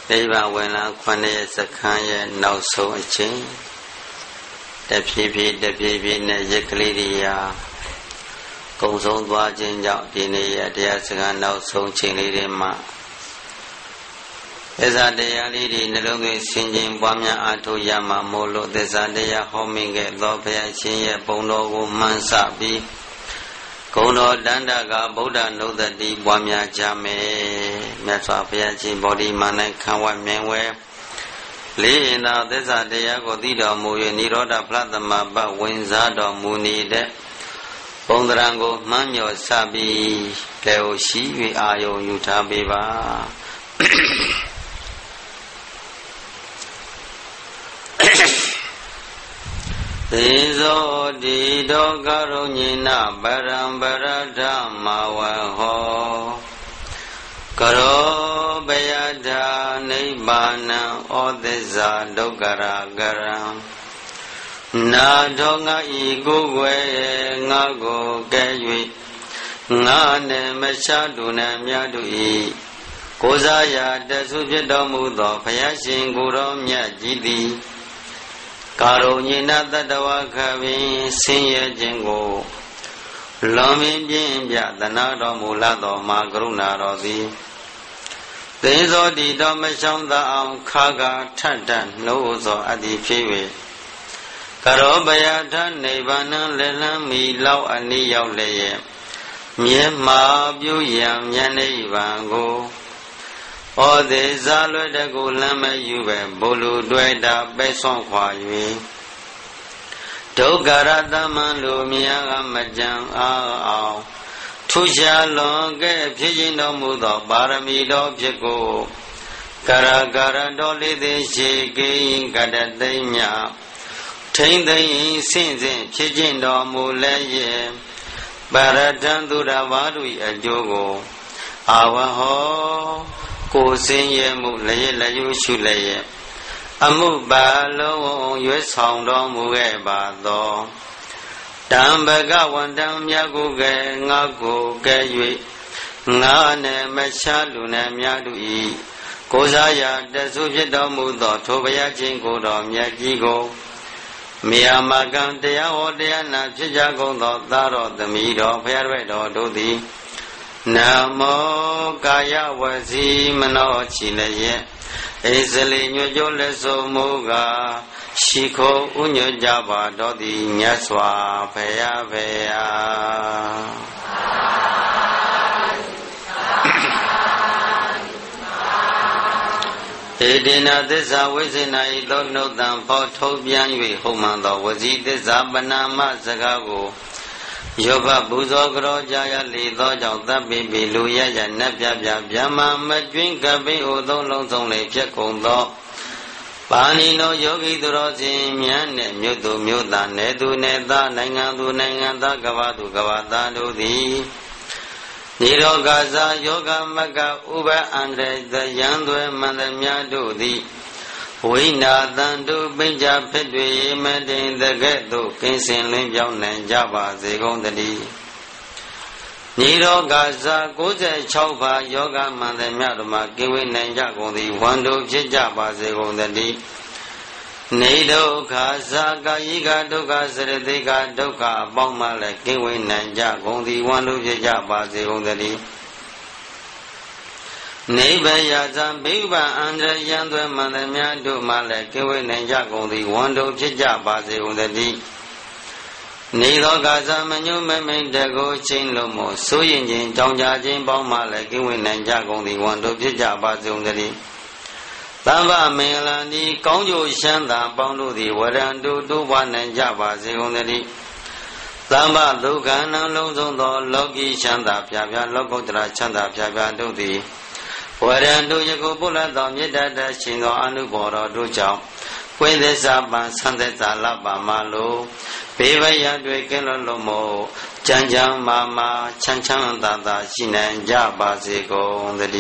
နိဗ္ဗာန်ဝင်လာခွန်ရဲ့စခန်းရဲ့နောက်ဆုံးအချိန်တဖြည်းဖြည်းနဲ့ရက်ကလေးတွေရာကုံဆုံးသွားခြင်းကြောင့်ဒီနေ့ရတရားစခန်းနောက်ဆုံးချိန်လေးတွေမှာသစ္စာတရားလေးတွေနှလုံးသွင်းဆင်ခြင်ပွားများအားထုတ်ရမှာမို့လို့သစ္စာတရားဟောမိခဲ့သောဘုရားရှင်ရဲ့ဘုံတော်ကိုမှန်းဆပြီးဂုဏ်တော်တန်တကဗုဒ္ဓနုဒတိပွားများကြမယ်မြတ်စွာဘုရားရှင်ဗောဓိမာနခံဝမြင်ဝဲလေးရင်သာသစ္စာတရားကိုသိတော်မူ၍နိရောဓဖလားသမဘဝင်စားတော်မူနေတဲ့ဘုံတရံကိုမှန်းမြော်စပြီးလက်ကိုရှိ၍အာယုံယူထားပေးပါသေဇောတိတောကရုဏိနပရံပရဓမ္မဝဟောကရောဘယထာနိဗ္ဗာနံဩသစ္စာဒုက္ခရာကရံနာထောငါဤကိုယ်ွယ်ငါကိုကဲ၍ငါနဲ့မရှားတူနဲ့မြတ်တူ၏ကိုးစားရာတဆုဖြစ်တော်မူသောဘုရားရှင်ကိုယ်တော်မြတ်ကြီးသည်ကာရုဏိနတတဝခပင်ဆင်းရဲခြင်းကိုလွန်မင်းပြင်းပြသနာတော်မူလာတော်မှာကရုဏာတော်သည်သေဇောတိတော်မရှောင်းသာအောင်ခါကထတ်တနှိုးသောအတ္တိဖြစ်၍ကရောဘယထနိဗ္ဗာန်လက်လန်းမီလောက်အနည်းရောက်လျက်မြဲမှာပြုရန်မြတ်နိဗ္ဗာန်ကိုဩသေးဇာလွဲ့တကူလမ်းမယူပဲဘုလူတွေ့တာပဲဆွန့်ခွာ၍ဒုက္ခရတမန်လူများကမကြံအောင်ထူရှားလွန်ကဲ့ဖြစ်ခြင်းတော်မူသောပါရမီတော်ဖြစ်ကိုကာရတော်လေးသေးရှိကိကတသိမ့်မြထိမ့်သိမ့်ဆင့်ဖြစ်ခြင်းတော်မူလည်းရဲ့ပါရတံသူရဝါတို့၏အကျိုးကိုအာဝဟောကိုယ်စင်းရဲမှုလည်းလက်ယူရှုလည်းရဲ့အမှုပါလုံးရွေးဆောင်တော်မူခဲ့ပါသောတံဘဂဝန္တံမြတ်ကိုကဲငါကိုကဲ၍ငါနဲ့မရှားလူနဲ့မြတ်တို့၏ကိုးစားရာတဆုဖြစ်တော်မူသောထိုဘုရားရှင်ကိုတော်မြတ်ကြီးကိုမြာမကံတရားဟောတရားနာဖြစ်ကြကုန်သောသာတော်သမီးတော်ဘုရားရွယ်တော်တို့သည်နမောကာယဝစီမနောချီလည်းရဲ့ဣဇလိညွတ်ကြလက်ဆိုမူကားရှိခိုးဥညွတ်ကြပါတော်သည်မြတ်စွာဘုရားဖေယဧတေနသစ္စာဝိစေနာဤသောနှုတ်တံဖောထုတ်ပြန်၍ဟုတ်မှန်သောဝစီသစ္စာပနာမစကားကိုယောဘပူဇော်ကြောကြရလေသောကြောင့်တပ်ပိပိလူရရနတ်ပြဗျာမမကျွင်းကပိဟိုသုံးလုံးစုံလေဖြစ်ကုန်သောပါဏိနောယောဂီသူတော်စင်မြတ်နှင့်မြို့သူမြို့သားနယ်သူနယ်သားနိုင်ငံသူနိုင်ငံသားကမ္ဘာသူကမ္ဘာသားတို့သည်နိရောဂဇာယောဂမကဥပအန္တရယံသွဲမန္တမြတ်တို့သည်ဝိနာတန်တုပိဉ္စဖြစ်တွေမတင်တကဲ့သို့ကင်းစင်လင်းပြောင်းနိုင်ကြပါစေကုန်သတည်းနိရောဂဇာ96ပါးယောဂမန္တမြတ်တို့မှာကင်းဝေးနိုင်ကြကုန်သည်ဝန္တုဖြစ်ကြပါစေကုန်သတည်းနေဒုက္ခဇာကာယိကဒုက္ခစရတိကဒုက္ခအပေါင်းမှလည်းကင်းဝေးနိုင်ကြကုန်သည်ဝန္တုဖြစ်ကြပါစေကုန်သတည်းနိဗ္ဗာန်ရာဇံဘိဗံအန္တရယံသွဲမန္တမြတ်တို့မှလည်းကင်းဝေးနိုင်ကြကုန်သည်ဝန္တုဖြစ်ကြပါစေကုန်သတည်းနေသောကာဇမညုမမိန်တကိုချင်းလုံးမို့ဆိုရင်ချင်းတောင်းကြခြင်းပေါင်းမှလည်းကင်းဝေးနိုင်ကြကုန်သည်ဝန္တုဖြစ်ကြပါစေကုန်သတည်းသဗ္ဗမင်္ဂလာတိကောင်းကျိုးချမ်းသာပေါင်းတို့သည်ဝရံတုတိုးပွားနိုင်ကြပါစေကုန်သတည်းသဗ္ဗဒုက္ခနှလုံးစုံသောလောကီချမ်းသာဖြာဖြာလောကုတ္တရာချမ်းသာဖြာဖြာတို့သည်ဝရံတုယခုပုလတ်သောမေတ္တာတရှင်သောအနုဘော်တော်တို့ကြောင့်ဝိသစ္စာပံသံသစ္စာလပ္ပါမလိုဘေးဘယတွေကင်းလွတ်လို့မို့ကြံကြံမာမာချမ်းချမ်းသာသာရှိနိုင်ကြပါစေကုန်သတ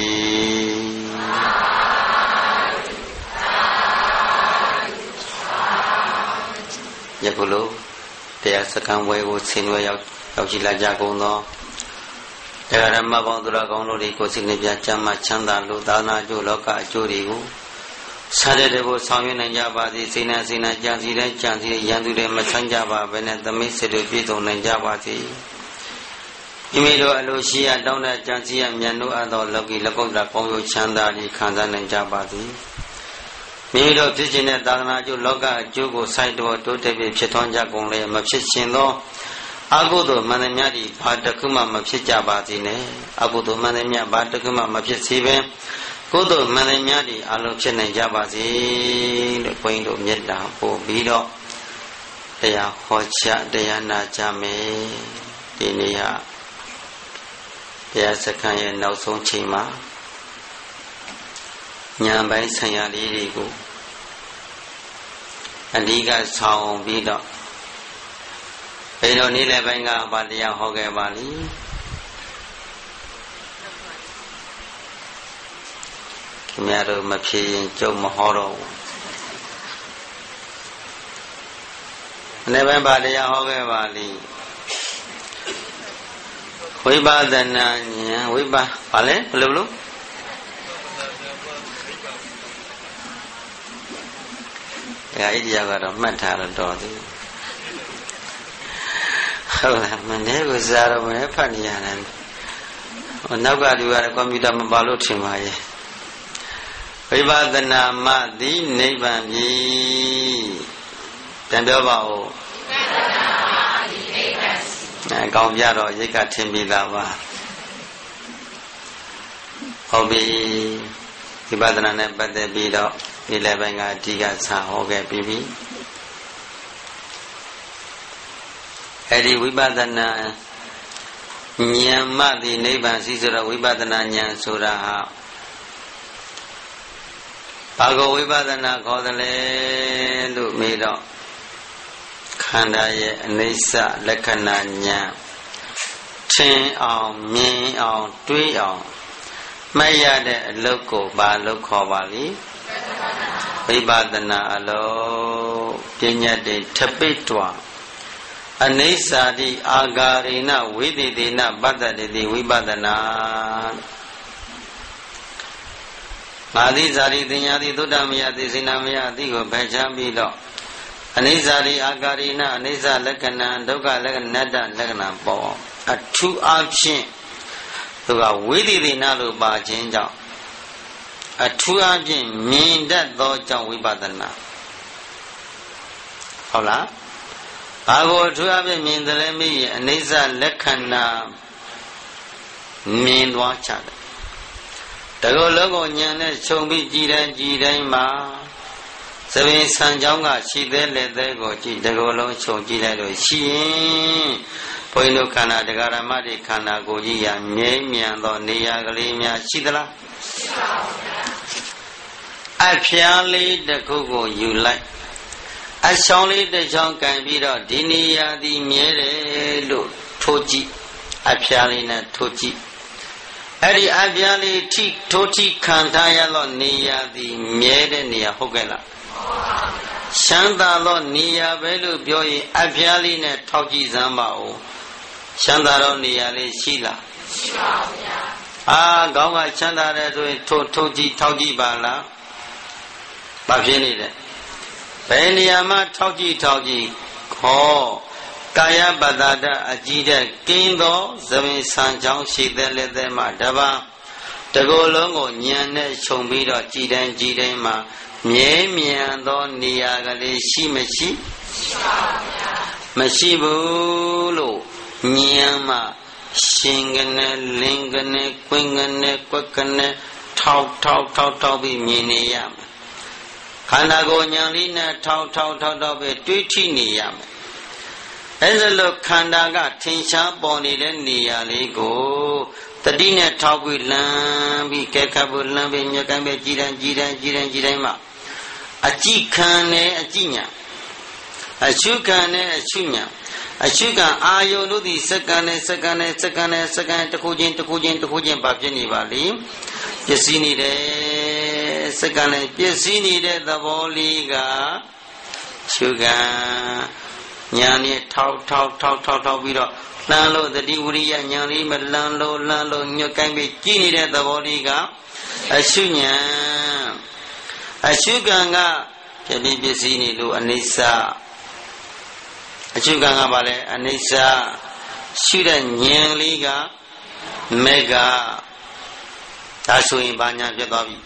ည်းယခုလိုတရားစခန်းဝဲကိုဆင်နွှဲရောက်ရှိလာကြကုန်သော Dharma Bandura Gonori Cosinibia Chama Chanda Ludana Juloka Jurigu Sadebo Samuel and Jabati Sina Sina Jansi Jansi Yandu Masanjaba Venet the Missile Pito and Jabati Imido Alusia Dona Jansi and Yanu Ado Loki Lakoda Pongo Chanda Kandan and Jabati Mido Tijina Dana Juloka Jugo Saido Totebi Chetonja Gongre Mapsichino Agudo Manamiadi Padakuma Mapsijabati, Agudo Manamia Badakuma Mapsive, Godo Manamiadi, Alopchen and Jabati, the point of Yeda, Po Bido, they are Hocha, they are Najame, Dinia, they are Sakaya Nauson Chima, Nyambai Sayadi, and Liga Sound Bido. Pero ni le venga Badia Hoge Bali Kimero Mapi Joe Mahoro Never Badia Hoge Bali Wiba the Nanya Wiba Pale Lulu Idea got a matter Dodi Mane was out of my Panian and now got you are a computer Mabalutimai. Riva the Namadi, Nebangi Tendovao Gombiado, Yika Timbi Lava Hobby Ibadana Bade Bido, 11 Tiga Sa Hoge Bibi. Edi Vibadana Nyamadi Neban Sisura Vibadana Nyan Suraha Pago Vibadana Kodale Lumido Kandaye Nisa Lekana Nyan Tin on Me on Tui on Maya de Loco Ba Loco Valley Vibadana Alo Pinya de Tapitwa Anisadi Agarina Vididina Badadi Vibadana Madi Zari Dinyadi Dudamia Dizinamia Digo Bejamilo Anisari Agarina Anisa Lekana Doga Leganada Legana Bo a 2 option Duga Vididina Luba Jinja a 2 option mean that Doja Vibadana Hola Ago to have a mean the Lemi and Nisa Lekana mean watch other. The Gologo Yana Chobi Jidan Ma Seven San Jonga, she then let the go, the Golo Chojida, she Poino Kana, the Garamadi Kana Gogia, Mian, Nia Galimia, Sidala. I purely the Gogo you like. As only the John can be the Dinia di Mere Toji, Apialina Toji. Adi Abiali Ti Toti Kantaya lo Nia di Mere Nia Hogela. Shanda lo Nia Belu Bioi Apialina Toji Zambao. Shanda lo Nia Le Shila. Ah, Gonga Shanda Toji Toji Bala. Babiani. Beniyama Tauji Ko Kaya Badada Ajida Kindo Zami Sanjang Shidele de Madaba Tagolongo Nyane Chombido Jidan Ma Miando Niagali Shimeshi Mashibulo Nyama Shingane Lingane Quingane Quakane Tau Be Miniyam Kanago Nyalina Tau Be Twitini Yam. As a look Kandaga Tinsha Boni Nialigo, the dinner talk with Lambi Kakabu Lambi Yakame Jidan a Chikane a Jinya, a Chukane a Chunya, a Chuka Ayo Ludi second to Kujin Babjani Valley, Yesini de second Yesini de the Voliga Sugar Nyani talk, we don't lan lo tati wiriya nyan li ma lan lo nyot kain pi ji ni de thabo li ka ashu nyan ashu kan ka pheti pisi ni lo anissa ashu kan ka ba le anissa shu de nyan li ka mega da so yin ba nya phit twa bi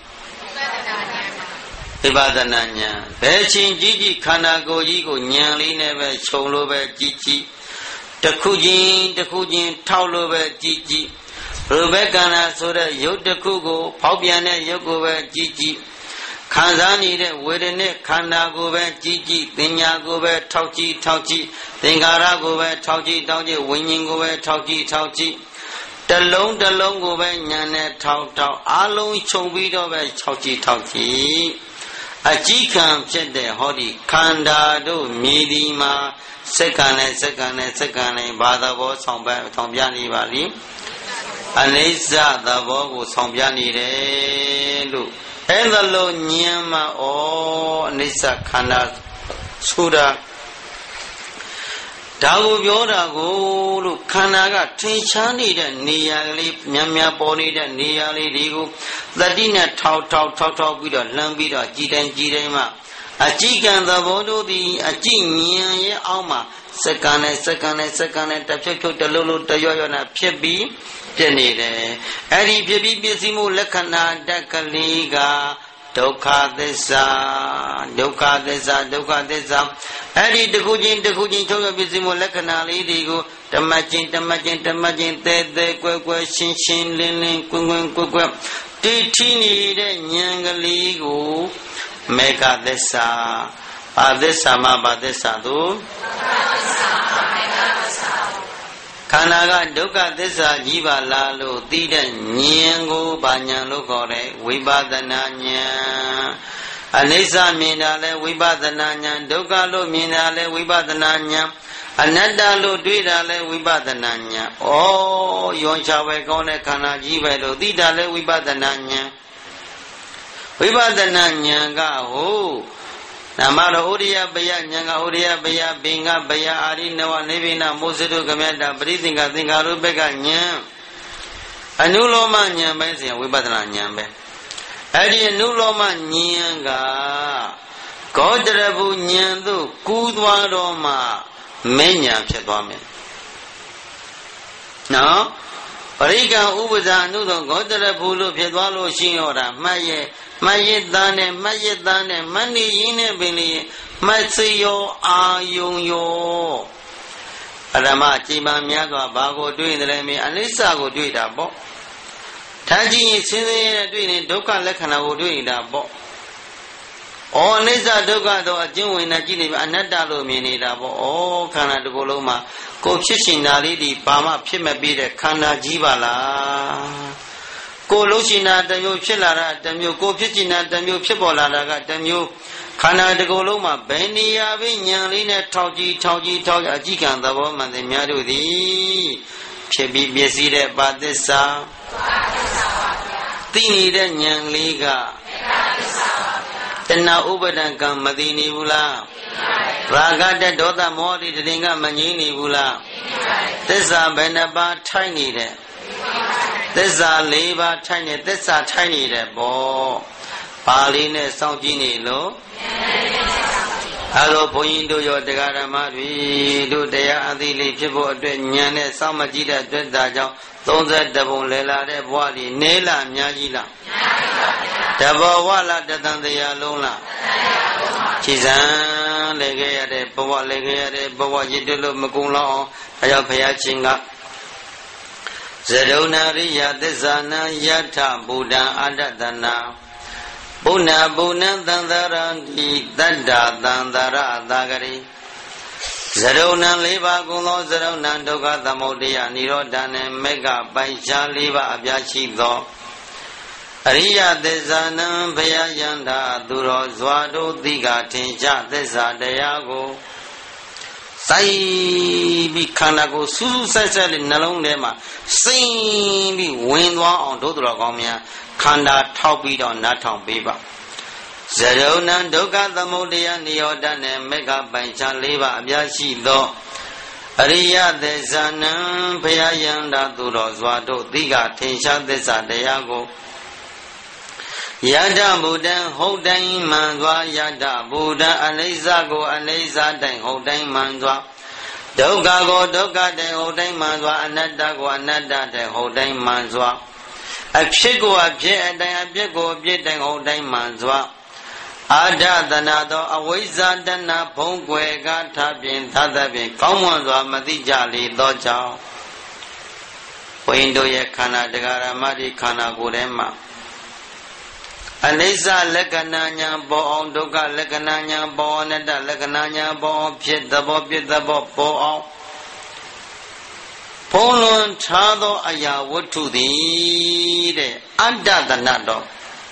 ဝိပဿနာဉာဏ်ဘယ်ချင်းကြီးကြီးခန္ဓာကိုယ်ကြီးကိုဉာဏ်လေးနဲ့ပဲခြုံလို့ပဲကြည့်ကြည့်တစ်ခုချင်းထောက်လို့ပဲကြည့်ကြည့်ရူပကန္နာဆိုတဲ့ရုပ်တစ်ခုကိုဖောက်ပြန်တဲ့ရုပ်ကိုပဲကြည့်ကြည့်ခံစားနေတဲ့ဝေဒနာခန္ဓာကိုပဲကြည့်ကြည့်ပညာကိုပဲထောက်ကြည့်သင်္ခါရကိုပဲထောက်ကြည့်ဝိညာဉ်ကိုပဲထောက်ကြည့်တလုံးကိုပဲဉာဏ်နဲ့ထောက်အလုံးခြုံပြီးတော့ပဲထောက်ကြည့်အကြည့်ခံဖြစ်တဲ့ဟောဒီခန္ဓာတို့မြည်ဒီမှာစက္ကန့်နဲ့ဘာသဘောဆောင်ပြနေပါလိအနိစ္စသဘောကိုဆောင်ပြနေတယ်လို့အဲ့ဒါလို့ဉာဏ်မှာဩအနိစ္စခန္ဓာဆိုတာဒါကိုပြောတာကိုလို့ခန္ဓာကထင်ရှားနေတဲ့နေရာကလေးများပေါ်နေတဲ့နေရာလေးတွေကိုသတိနဲ့ထောက်ပြီးတော့လှမ်းပြီးတော့ကြည်တိုင်းမှအကြည့်ကံသဘောတို့သည်အကြည့်ဉာဏ်ရဲ့အောက်မှာစက္ကန့်နဲ့တဖြုတ်တလို့တရွနဲ့ဖြစ်ပြီးပြနေတယ်အဲ့ဒီဖြစ်ပြီးပြည့်စည်မှုလက္ခဏာတက်ကလေးကဒုက္ခသစ္စာအဲ့ဒီတခုချင်းချုပ်ရပြည့်စုံမှုလက္ခဏာလေးတွေကိုဓမ္မချင်းတဲကွယ်ရှင်းလင်းကွယ်တိထိနေတဲ့ဉာဏ်ကလေးကိုမေဃသစ္စာဘာသစ္စာမှဘာသစ္စာသို့ခန္ဓာကဒုက္ခသစ္စာကြီးပါလားလို့သိတဲ့ဉာဏ်ကိုဘာဉာဏ်လို့ခေါ်တယ်ဝိပဿနာဉာဏ်အနိစ္စမြင်တာလဲဝိပဿနာဉာဏ်ဒုက္ခလို့မြင်တာလဲဝိပဿနာဉာဏ်အနတ္တလို့တွေ့တာလဲဝိပဿနာဉာဏ်ဩယောချပဲကောင်းတဲ့ခန္ဓာကြီးပဲလို့သိတာလဲဝိပဿနာဉာဏ်ဝိပဿနာဉာဏ်ကဟုတ်နာမရောဥရိယပယဉာဏ်ကဥရိယပယဘင်္ဂပယအာရိနဝနိဗ္ဗိနမောဇတုကမေတ္တပရိသင်္ခသင်္ခါရုပ္ပကဉာဏ်အနုလောမဉာဏ်ပဲဆိုရင်ဝိပဿနာဉာဏ်ပဲအဲ့ဒီအနုလောမဉာဏ်ကဂေါတရဘူးဉာဏ်သို့ကူးသွားတော့မှမဉာဏ်ဖြစ်သွားမယ်နော်ပရိက္ခဥပဇာအနုသောဂေါတရဘူးလို့ဖြစ်သွားလို့ရှိရောတာမှတ်ရဲ့သားနဲ့မှတ်နေရင်းနဲ့ပင်လေမှတ်စိရောအာယုံရောအရမအချိန်မှများစွာဘာကိုတွေ့နေလဲမင်းအနိစ္စကိုတွေ့တာပေါ့ထားကြည့်ရင်ဆင်းရဲနဲ့တွေ့ရင်ဒုက္ခလက္ခဏာကိုတွေ့နေတာပေါ့ဩအနိစ္စဒုက္ခတော့အကျဉ်းဝင်နေကြည့်နေပြီအနတ္တလို့မြင်နေတာပေါ့ဩခန္ဓာတစ်ခုလုံးမှာကိုယ်ဖြစ်ရှင်တာလေးဒီဘာမှဖြစ်မပြီးတဲ့ခန္ဓာကြီးပါလားကိုယ်လုံးရှင်တာတစ်မျိုးဖြစ်လာတာတစ်မျိုးကိုယ်ဖြစ်ရှင်တာတစ်မျိုးဖြစ်ပေါ်လာတာကတစ်မျိုးခန္ဓာတစ်ခုလုံးမှာဘယ်နေရာပဲဉာဏ်လေးနဲ့ထောက်ကြည့်အကြည့်ကံသဘောမှန်တယ်များတို့သည်ဖြစ်ပြီးပြည့်စည်တဲ့ပါသစ္စာသိနေတဲ့ဉာဏ်လေးကတဏှာဥပါဒံကံမသိနေဘူးလားရာဂတဒေါသမောဟတိတရင်ကမငြိမ့်နေဘူးလားသစ္စာဘယ်နှပါးထိုက်နေတဲ့သစ္စာ၄ပါးထိုက်နေသစ္စာထိုက်နေတယ်ပေါ့ပါဠိနဲ့စောင့်ကြည့်နေလို့အဲ့လိုဘုန်းကြီးတို့ရောတရားဓမ္မတွေတို့တရားအသိလေးဖြစ်ဖို့အတွက်ဉာဏ်နဲ့စောင့်မကြည့်တဲ့အတွက်ဒါကြောင့်32ဘုံလဲလာတဲ့ဘဝကြီးနေလားအများကြီးလားတဘောဝလားတသံတရားလုံးလားခြေစံလဲခဲ့ရတဲ့ဘဝလဲခဲ့ရတဲ့ဘဝရည်တို့လို့မကုံလောက်အောင်အဲကြောင့်ဘုရားရှင်ကဇရုဏရိယသစ္စာနံယထဗုဒ္ဓံအတ္တတနာဘုဏ္ဏသံသရံတိတတ္တသံသရသာဂရိဇရုဏံ၄ပါးကုံသောဇရုဏံဒုက္ခသမုဒယនិရောဓနှင့်မေဃပိုင်ခြား၄ပါးအပြားရှိသောအရိယသစ္စာနံဘယယန္တာသူတော်ဇွာတို့သိကထင်ရှားသစ္စာတရားကိုစိုက်ပြီးခန္ဓာကိုယ်စူးစိုက်တဲ့နှလုံးထဲမှာစိမ့်ပြီးဝင်သွားအောင်တို့တော်ကောင်းများခန္ဓာထောက်ပြီးတော့နားထောင်ပေးပါဇရုဏံဒုက္ခသမုဒယនិရောဓနှင့်မေဃပိုင်ခြား၄ပါးအပြားရှိသောအရိယသစ္စာနံဘုရားယန္တာသူတော်စွာတို့သိကထင်ရှားသစ္စာတရားကိုယတ္တဗုဒ္ဓံဟုတ်တိုင်းမှန်စွာယတ္တဗုဒ္ဓအနိစ္စကိုအနိစ္စတိုင်းဟုတ်တိုင်းမှန်စွာဒုက္ခကိုဒုက္ခတိုင်းဟုတ်တိုင်းမှန်စွာအနတ္တကိုအနတ္တတိုင်းဟုတ်တိုင်းမှန်စွာအဖြစ်ကိုအဖြစ်အတိုင်းအပြစ်ကိုအပြစ်တိုင်းဟုတ်တိုင်းမှန်စွာအာဒသနာသောအဝိဇ္ဇာတဏဖုံးကွယ်ကထဖြင့်သတ္တဖြင့်ကောင်းမွန်စွာမသိကြလေသောကြောင့်ဘုရင်တို့ရဲ့ခန္ဓာတရားဓမ္မဒီခန္ဓာကိုယ်ထဲမှာအနိစ္စလက္ခဏာညာပေါ်အောင်ဒုက္ခလက္ခဏာညာပေါ်အောင်အနတ္တလက္ခဏာညာပေါ်အောင်ဖြစ်သဘောဖြစ်သဘောပေါ်အောင်ဖုံးလွန်ထားသောအရာဝတ္ထုသည်တဲ့အတ္တသနာတော်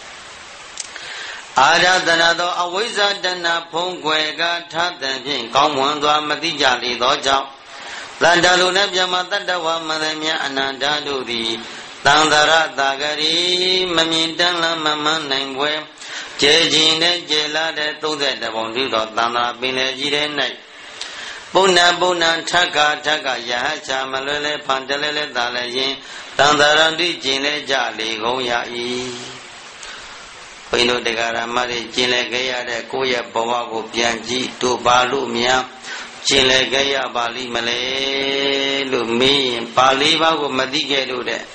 အာရသနာသောအဝိဇ္ဇာတဏဖုံးကွယ်ကထသဖြင့်ကောင်းမွန်စွာမသိကြလေသောကြောင့်တတ္တလူနှင့်ပြမတတ္တဝမန္တမြအနန္တတို့သည်သံဃရတာဂရီမမြင်တမ်းလမ်းမမှန်နိုင်ပွဲကျေခြင်းနဲ့ကျေလာတဲ့32ပုံပြုတော်သံဃာပင်လေကြီးတဲ့၌ပုဏ္ဏပုဏ္ဏထက္ခထက္ခယဟချာမလွဲလဲဖန်တလဲလဲသာလဲရင်သံဃာရန္တိကျင်လဲကြလေကုန်ရ၏ဘုန်းတို့တရားဓမ္မတွေကျင်လဲခဲ့ရတဲ့ကိုယ့်ရဲ့ဘဝကိုပြန်ကြည့်တို့ပါလို့များကျင်လဲခဲ့ရပါလိမလဲလို့မေးရင်ပါဠိပါကိုမသိခဲ့လို့တဲ့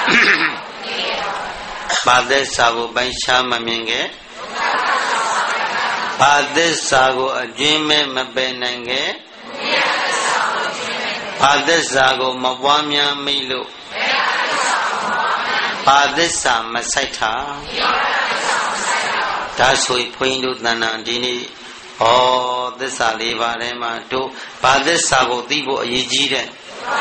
ဘာသစ္စာကိုပိုင်းခြားမမြင်ခဲ့ဘာသစ္စာကိုအကျဉ်းမဲ့မပယ်နိုင်ခဲ့ဘာသစ္စာကိုမပွားများမိလို့ဘာသစ္စာမဆိုင်တာဒါဆိုဘုန်းတို့တဏ္ဍာဒီနေ့သစ္စာ၄ပါးထဲမှာတို့ဘာသစ္စာကိုသိဖို့အရေးကြီးတဲ့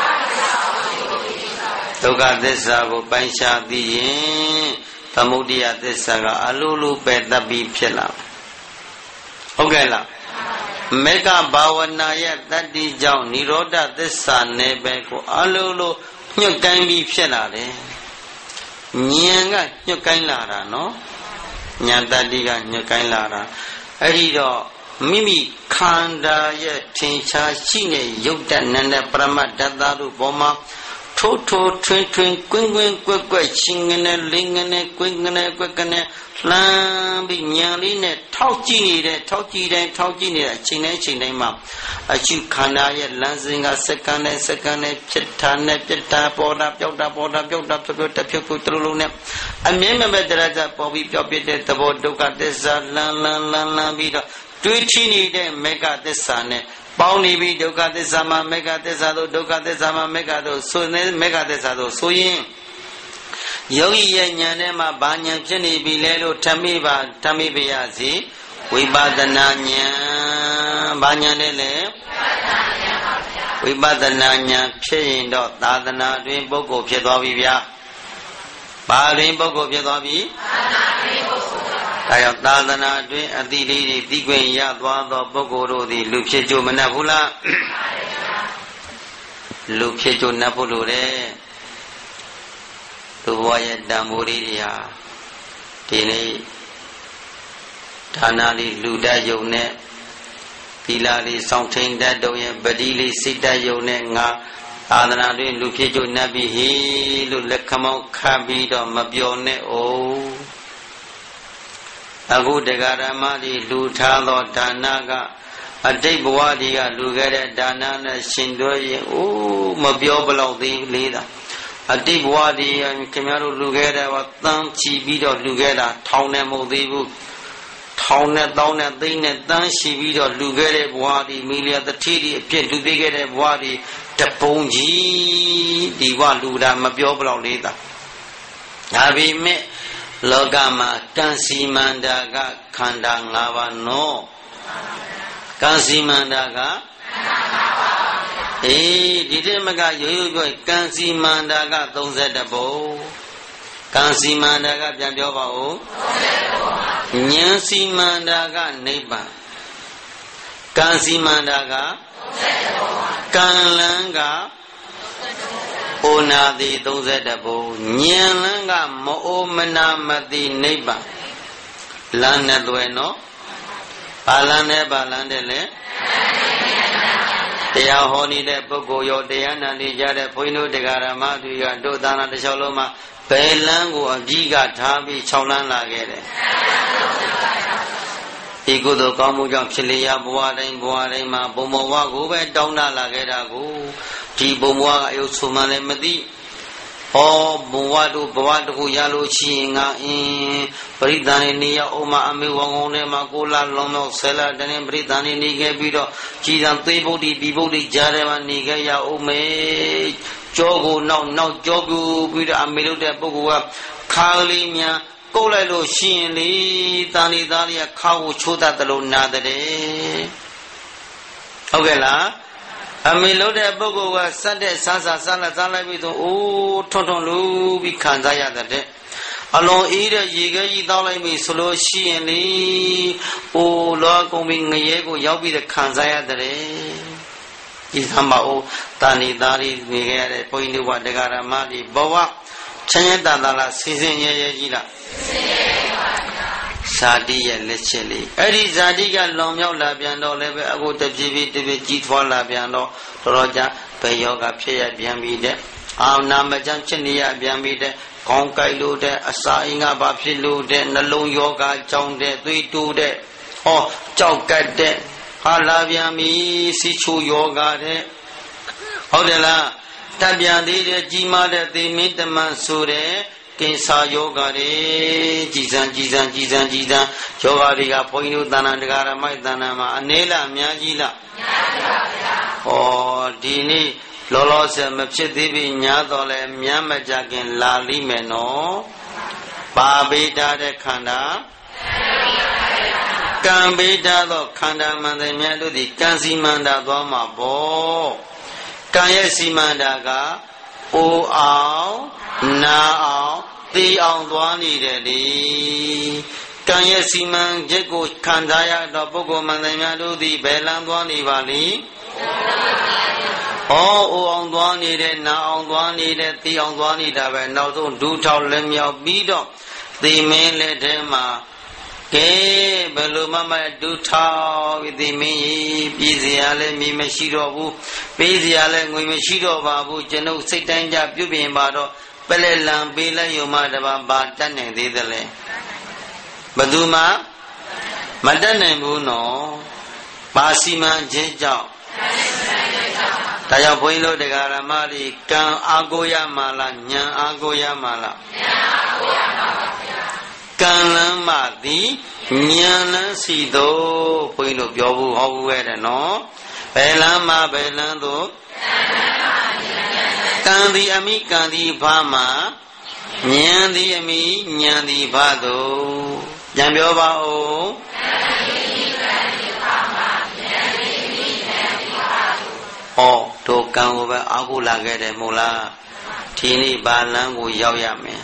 ဒုက္ခသစ္စာကိုပိုင်းခြားသိရင်သမုဒယသစ္စာကအလိုလိုပဲတတ်ပြီးဖြစ်လာဟုတ်ကဲ့လားမေဃဘာဝနာရဲ့တတ္တိကြောင့်និရောဓသစ္စာနယ်ပယ်ကိုအလိုလိုညှို့ကိုင်းပြီးဖြစ်လာတယ်ဉာဏ်ကညှို့ကိုင်းလာတာနော်ဉာဏ်တတ္တိကညှို့ကိုင်းလာတာအဲ့ဒီတော့မိမိခန္ဓာရဲ့ထင်ရှားရှိနေရုပ်တဏ္ဍနဲ့ပရမတ္တတို့ပေါ်မှာထိုးထိုးထွင်းထွင်းကွင်းကွင်းကွက်ကွက်ချင်းငနဲ့လင်းငနဲ့ကွင်းငနဲ့ကွက်ကနဲ့လှမ်းပြီးညံလေးနဲ့ထောက်ကြည့်နေတဲ့ထောက်ကြည့်တိုင်းထောက်ကြည့်နေတဲ့အချိန်တိုင်းချိန်တိုင်းမှာအရှုခန္ဓာရဲ့လမ်းစဉ်ကစက္ကန့်နဲ့စက္ကန့်နဲ့ဖြစ်တာနဲ့ပြတ်တာပေါ်တာပြောက်တာပေါ်တာပြောက်တာဖြုတ်ဖြုတ်တစ်ဖြုတ်ဖြုတ်တလုံးလုံးနဲ့အမြဲမပဲတရားကြပေါ်ပြီးပြောက်ပြတဲ့သဘောဒုက္ခသစ္စာလန်းပြီးတော့တွေးချိနေတဲ့မေဃသစ္စာနဲ့ပေါင်းနေပြီဒုက္ခသစ္စာမှာမေဃသစ္စာတို့ဒုက္ခသစ္စာမှာမေဃတို့ဆိုနေမေဃသစ္စာတို့ဆိုရင်ယောဂီရဲ့ဉာဏ်ထဲမှာဘာဉာဏ်ဖြစ်နေပြီလဲလို့ထမိပါရစေဝိပဿနာဉာဏ်ဘာဉာဏ်လဲလဲဝိပဿနာဉာဏ်ဖြစ်ရင်တော့သာသနာတွင်ပုဂ္ဂိုလ်ဖြစ်သွားပြီဗျာဘာတွင်ပုဂ္ဂိုလ်ဖြစ်သွားပြီသာသနာတွင်ဒါကြောင့်သာသနာတွင်အတိလေးတွေသိခွင့်ရသွားသောပုဂ္ဂိုလ်တို့သည်လူဖြစ်ကြမနှက်ဘူးလားလူဖြစ်ကြနှက်ဖို့လိုတယ်သူဘဝရဲ့တန်ဖိုးလေးတွေဟာဒီနေ့ဌာနလေးလူတတ်ယုံနဲ့သီလလေးစောင့်ထိန်တတ်တော့ရဲ့ပတိလေးစိတ်တတ်ယုံနဲ့ငါသာသနာတွင်လူဖြစ်ကြနှက်ပြီးဟေးလို့လက်ခမောက်ခတ်ပြီးတော့မပြောနဲ့အောင်အခုတရားဓမ္မတွေလူထားသောဒါနကအတိတ်ဘဝတွေကလူခဲ့တဲ့ဒါနနဲ့ရှင်တွဲရင်မပြောဘလောက်သေးလေးတာအတိတ်ဘဝတွေခင်ဗျားတို့လူခဲ့တဲ့တန်းချီပြီးတော့လူခဲ့တာထောင်နဲ့မဟုတ်သေးဘူးထောင်နဲ့တောင်းနဲ့သိန်းနဲ့တန်းချီပြီးတော့လူခဲ့တဲ့ဘဝတွေမီလီယာတတိတွေအပြစ်လူပေးခဲ့တဲ့ဘဝတွေတပုံကြီးဒီဘဝလူတာမပြောဘလောက်လေးတာဒါပေမဲ့လောကမှာကံစီမန္တာကခန္ဓာ၅ပါးနော်ကံစီမန္တာကဒီတည်းမကရိုးရိုးပြောကံစီမန္တာက32ပုံကံစီမန္တာကပြန်ပြောပါဦးဉာဏ်စီမန္တာကနိဗ္ဗာန်ကံစီမန္တာကကံလန်းကဩနာတိ32ပုံဉာဏ်လန်းကမအိုမနာမတိနိဗ္ဗာန်လမ်းနဲ့တွယ်နော်ဘာလမ်းနဲ့ဘာလမ်းတဲ့လဲတရားဟောနေတဲ့ပုဂ္ဂိုလ်ရောတရားနာနေကြတဲ့ဘုန်းကြီးတို့တရားဓမ္မတွေကတို့သာနာတစ်လျှောက်လုံးမှာဘယ်လမ်းကိုအကြီးကထားပြီး6လမ်းလာခဲ့တယ်ဒီကုသိုလ်ကောင်းမှုကြောင့်ဖြစ်လျာဘဝတိုင်းမှာဘုံဘဝကိုပဲတောင်းတလာခဲ့တာကိုဒီဘုံဘဝကအယုတ်ဆိုမှလည်းမသိဩဘဝတို့ဘဝတခုရလို့ရှိရင်ငါပရိသန်နေရဥမအမေဝံကုန်းထဲမှာကိုလာလုံးလုံးဆဲလာတဲ့ပရိသန်နေခဲ့ပြီးတော့ကြည်စံသေးဗုဒ္ဓဒီဗုဒ္ဓကြားထဲမှာနေခဲ့ရအောင်မေကြောကိုနောက်ကြောပြူပြီးတော့အမေလို့တဲ့ပုဂ္ဂိုလ်ကခါလေးများကုတ်လိုက်လို့ရှိရင်လေတာနေသားလေးကခါကိုချိုးတတ်တယ်လို့နာတယ်ဟုတ်ကဲ့လားအမေလို့တဲ့ပုဂ္ဂိုလ်ကစက်တဲ့စားလိုက်ပြီးတော့အိုးထွန်းလူပြီးခံစားရတဲ့အလွန်အေးတဲ့ရေခဲကြီးတောက်လိုက်ပြီဆိုလို့ရှိရင်လေအိုးလောကုန်ပြီးငရဲကိုရောက်ပြီးခံစားရတယ်ဒီသမားအိုးတာနေသားလေးနေခဲ့ရတဲ့ဘုန်းကြီးတို့ကတရားဓမ္မတွေဘဝချမ်းရတာလားစီစဉ်ရဲကြီးလားဇာတိရဲ့လက်ချက်လေးအဲ့ဒီဇာတိကလွန်မြောက်လာပြန်တော့လည်းပဲအခုတပြေးပြေးကြီးထွားလာပြန်တော့တော်ကြဘယ်ယောဂဖြစ်ရပြန်ပြီးတဲ့အာနာမကျမ်းဖြစ်နေရပြန်ပြီးတဲ့ခေါင်းကိုက်လို့တဲ့အစာအိမ်ကဘာဖြစ်လို့တဲ့နှလုံးယောဂကြောင့်တဲ့သွေးတိုးတဲ့ဟောကြောက်ကတ်တဲ့ဟာလာပြန်ပြီစီချိုယောဂတဲ့ဟုတ်တယ်လားတပ်ပြန်သေးတဲ့ကြီးမားတဲ့သေမင်းတမန်ဆိုတဲ့ကိစ္စယောဂတွေကြည်စံယောဂတွေကဘုန်းကြီးတို့သဏ္ဍာန်တရားဓမ္မသဏ္ဍာန်မှာအနေလားအများကြီးလားများပါဗျာဟောဒီနေ့လောလောဆယ်မဖြစ်သေးပြီညာတော့လဲမြတ်မကြခင်လာလိမ့်မယ်နော်ပါပိတာတဲ့ခန္ဓာကံပိတာသောခန္ဓာမှန်တယ်များတို့ဒီကံစီမန္တာသွားမှာပေါ့ကံရဲ့စီမန္တာကအိုအောင်နာအောင်သိအောင်သွားနေတယ်ဒီကံရဲ့စီမံချက်ကိုခံစားရတော့ပုဂ္ဂိုလ်မှန်တယ်များတို့သည်ဘယ်လမ်းသွားနေပါလိမ့်အိုအောင်သွားနေတဲ့နာအောင်သွားနေတဲ့သိအောင်သွားနေတာပဲနောက်ဆုံးဒူးထောက်လက်မြောက်ပြီးတော့သိမင်းလက်ထဲမှာကဲဘယ်လိုမှဒူးထောက်ပြီးသိမင်းပြည်စရာလည်းမြေမရှိတော့ဘူးပေးစရာလည်းငွေမရှိတော့ပါဘူးကျွန်ုပ်စိတ်တိုင်းကြပြုပြင်ပါတော့ပလဲလံပေးလိုက်ရုံမှတပါဘာတတ်နိုင်သေးသလဲဘယ်သူမှမတတ်နိုင်ဘူးနော်ပါစီမံခြင်းကြောင့်ဒါကြောင့်ဘုန်းကြီးတို့တရားဓမ္မတွေကံအားကိုးရမှာလားဉာဏ်အားကိုးရမှာလားဉာဏ်အားကိုးရမှာပါဗျာကံလမ်းမှသည်ဉာဏ်လမ်းစီတော့ဘုန်းကြီးတို့ပြောဘူးဟောဘူးခဲ့တယ်နော်ဘယ်လမ်းမှဘယ်လမ်းသို့ကံသည်အမိကံသည်ဘာမှဉာဏ်သည်အမိဉာဏ်သည်ဘာသို့ပြန်ပြောပါဦးဟောတို့ကံကိုပဲအာဟုလာခဲ့တယ်မို့လားဒီနေ့ဘာလမ်းကိုရောက်ရမယ်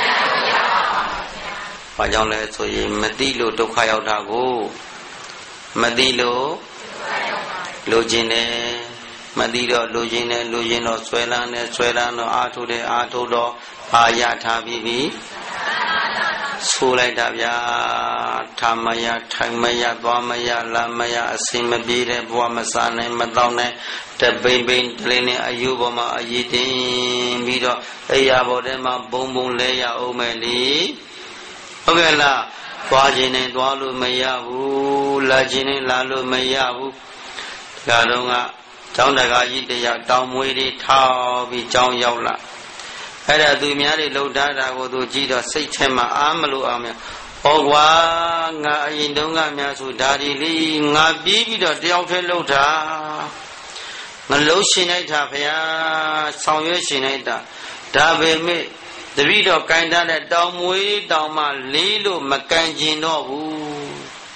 ဘာကြောင့်လဲဆိုရင်မသိလို့ဒုက္ခရောက်တာကိုမသိလို့လိုချင်တယ်မသိတော့လိုချင်တယ်လိုချင်တော့ဆွဲလန်းတော့အာထုတယ်အာထုတော့အာရထားပြီးဆိုလိုက်တာဗျာထာမယထိုင်မယသွားမယလာမယအစင်မပြေတဲ့ဘဝမစားနိုင်မတော့နိုင်တပိန်ပိန်တလင်းနဲ့အယူပေါ်မှာအည်တင်ပြီးတော့အိယာပေါ်ထဲမှာဘုံလဲရအောင်မယ်လေဟုတ်ကဲ့လားသွားခြင်းနဲ့သွားလို့မရဘူးလာခြင်းနဲ့လာလို့မရဘူးဒါတော့ကကျောင်းတကာကြီးတရားတောင်မွေးတွေထောက်ပြီးကျောင်းရောက်လာအဲ့ဒါသူများတွေလှုပ်ထားတာကိုသူကြည့်တော့စိတ်ထဲမှာအားမလို့အောင်များဟောကွာငါအရင်တုန်းကများဆိုဒါဒီလေးငါပြီးပြီးတော့တယောက်တည်းလှုပ်တာငါလှုပ်ရှင်လိုက်တာဗျာဆောင်ရွက်ရှင်လိုက်တာဒါပေမဲ့တပည့်တော်ကင်ထားတဲ့တောင်မွေးတောင်မှလေးလို့မကန်ကျင်တော့ဘူး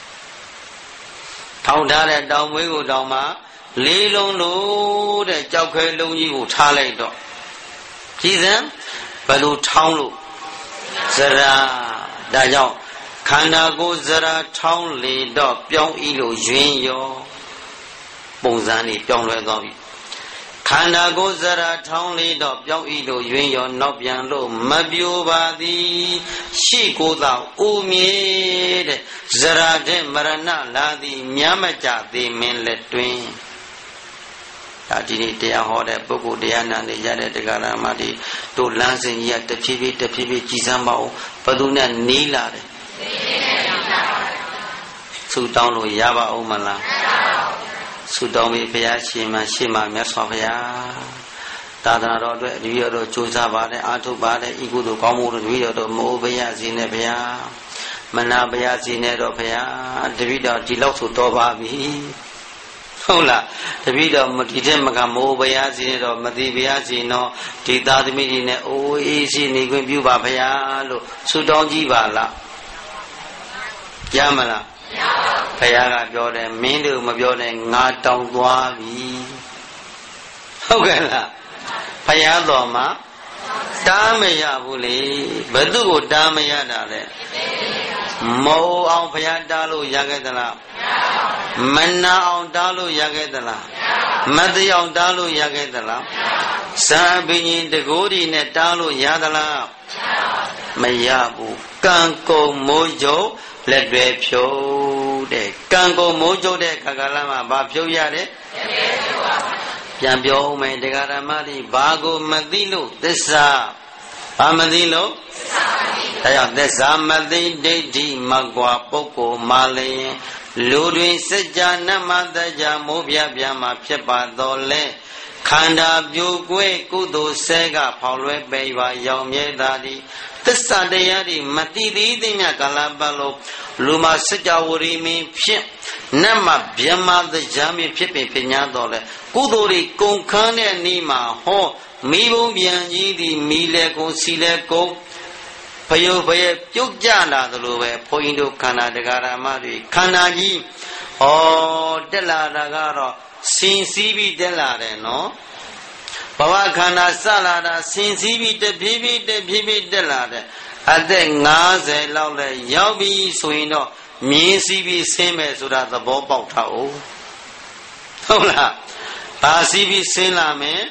ထောင်ထားတဲ့တောင်မွေးကိုတောင်မှလေးလုံးလို့တဲ့ကြောက်ခဲလုံးကြီးကိုထားလိုက်တော့ကြည်စံဘယ်လိုထောင်းလို့ဇရာဒါကြောင့်ခန္ဓာကိုယ်ဇရာထောင်းလေတော့ပြောင်းဤလို့ယွင်းရောပုံစံနေပြောင်းလဲသွားပြီခန္ဓာကိုယ်ဇရာထောင်းလေတော့ပြောင်းဤလို့ယွင်းရောနောက်ပြန်လို့မပြိုပါသည်ရှိကိုယ်သာဦးမြေတဲ့ဇရာတဲ့မရဏလာသည်မြတ်မကြသေးမင်းလက်တွင်ဒီနေ့တရားဟောတဲ့ပုဂ္ဂိုလ်တရားနာနေကြတဲ့တရားနာမှဒီတို့လမ်းစဉ်ကြီးကတဖြည်းဖြည်းကြည်စမ်းပါအောင်ဘယ်သူနဲ့နီးလာတယ်ဆုတောင်းလို့ရပါဦးမလားဆုတောင်းပြီးဘုရားရှင်မှာရှေ့မှာမြတ်စွာဘုရားသာသနာတော်အတွက်တပည့်တော်တို့ကြိုးစားပါတယ်အားထုတ်ပါတယ်ဤကုသိုလ်ကောင်းမှုတို့တပည့်တော်တို့မိုးဘုရားစီနဲ့ဘုရားမနာဘုရားစီနဲ့တော့ဘုရားတပည့်တော်ဒီလောက်ဆိုတော်ပါပြီဟုတ်လားတပည့်တော်ဒီတဲ့မကမိုးဘုရားစီနဲ့တော့မတိဘုရားစီနော်ဒီသာသမီတွေနဲ့အိုးအေးစီနေခွင့်ပြုပါဘုရားလို့ဆုတောင်းကြည့်ပါလားရမလားဘုရားကပြောတယ်မင်းတို့မပြောနဲ့ငါတောင်းသွားပြီဟုတ်ကဲ့လားဘုရားတော်မှာတားမရဘူးလေဘယ်သူကိုတားမရတာလဲမိုးအောင်ဘုရားတားလို့ရခဲ့သလားမနာအောင်တားလို့ရခဲ့သလားမသိအောင်တားလို့ရခဲ့သလားဇာပင်ကြီးတကိုးဒီနဲ့တားလို့ရသလားမရဘူးကံကုန်မိုးကြုံလက်တွေဖြုတ်တဲ့ကံကုန်မိုးကြုံတဲ့ခါကာလမှာဘာဖြုတ်ရတယ်ပြန်ပြောဦးမယ်တရားဓမ္မတွေဘာကိုမသိလို့သစ္စာဘာမသိလို့ဒါကြောင့်သစ္စာမသိဒိဋ္ဌိမကွာပုဂ္ဂိုလ်မှလည်းလူတွင်စัจ जा နမတ္ကြမိုးပြပြန်မှာဖြစ်ပါတော်လဲခန္ဓာပြိုကွဲကုသိုလ်ဆဲကဖောင်လွဲပဲပါရောင်မြဲသာသည်သစ္စာတရားတွေမတိသေးသေးမြကာလပတ်လို့လူမှာစัจ जा ဝရီမင်းဖြစ်နတ်မှာဗျမတရားမင်းဖြစ်ပင်ဖြစ်냐တော်လဲကုသိုလ်တွေကုန်ခန်းတဲ့နေ့မှာဟောမိဘုံပြန်ကြီးသည်မိလဲကုန်စီလဲကုန်ဘယုဘယပြုတ်ကြလာသလိုပဲဘုန်းကြီးတို့ခန္ဓာတရားဓမ္မတွေခန္ဓာကြီးဟောတက်လာတာကတော့စင်စည်းပြီးတက်လာတယ်နော်ဘဝခန္ဓာစလာတာစင်စည်းပြီးတဖြည်းဖြည်းတက်လာတယ်အသက်50လောက်လဲရောက်ပြီဆိုရင်တော့မြင်းစည်းပြီးဆင်းမယ်ဆိုတာသဘောပေါက်ထားအောင်ဟုတ်လားဘာစည်းပြီးဆင်းလာမယ်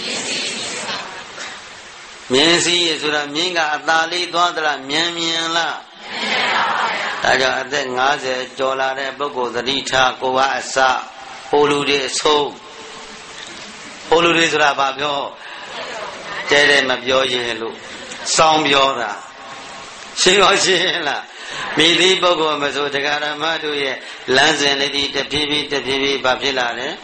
မြင်းစည်းရဆိုတာမြင်းကအသာလေးသွားသလားမြန်လားဒါကြောင့်အသက်50ကျော်လာတဲ့ပုဂ္ဂိုလ်သတိထားကိုယ်ကအစဟိုလူတွေအဆုံးဟိုလူတွေဆိုတာဘာပြောတဲမပြောရင်လို့စောင်းပြောတာရှင်းရောရှင်းလားမိသည့်ပုဂ္ဂိုလ်မဆိုတရားဓမ္မတို့ရဲ့လမ်းစဉ်လေးဒီတဖြည်းဖြည်းဘာဖြစ်လာလဲ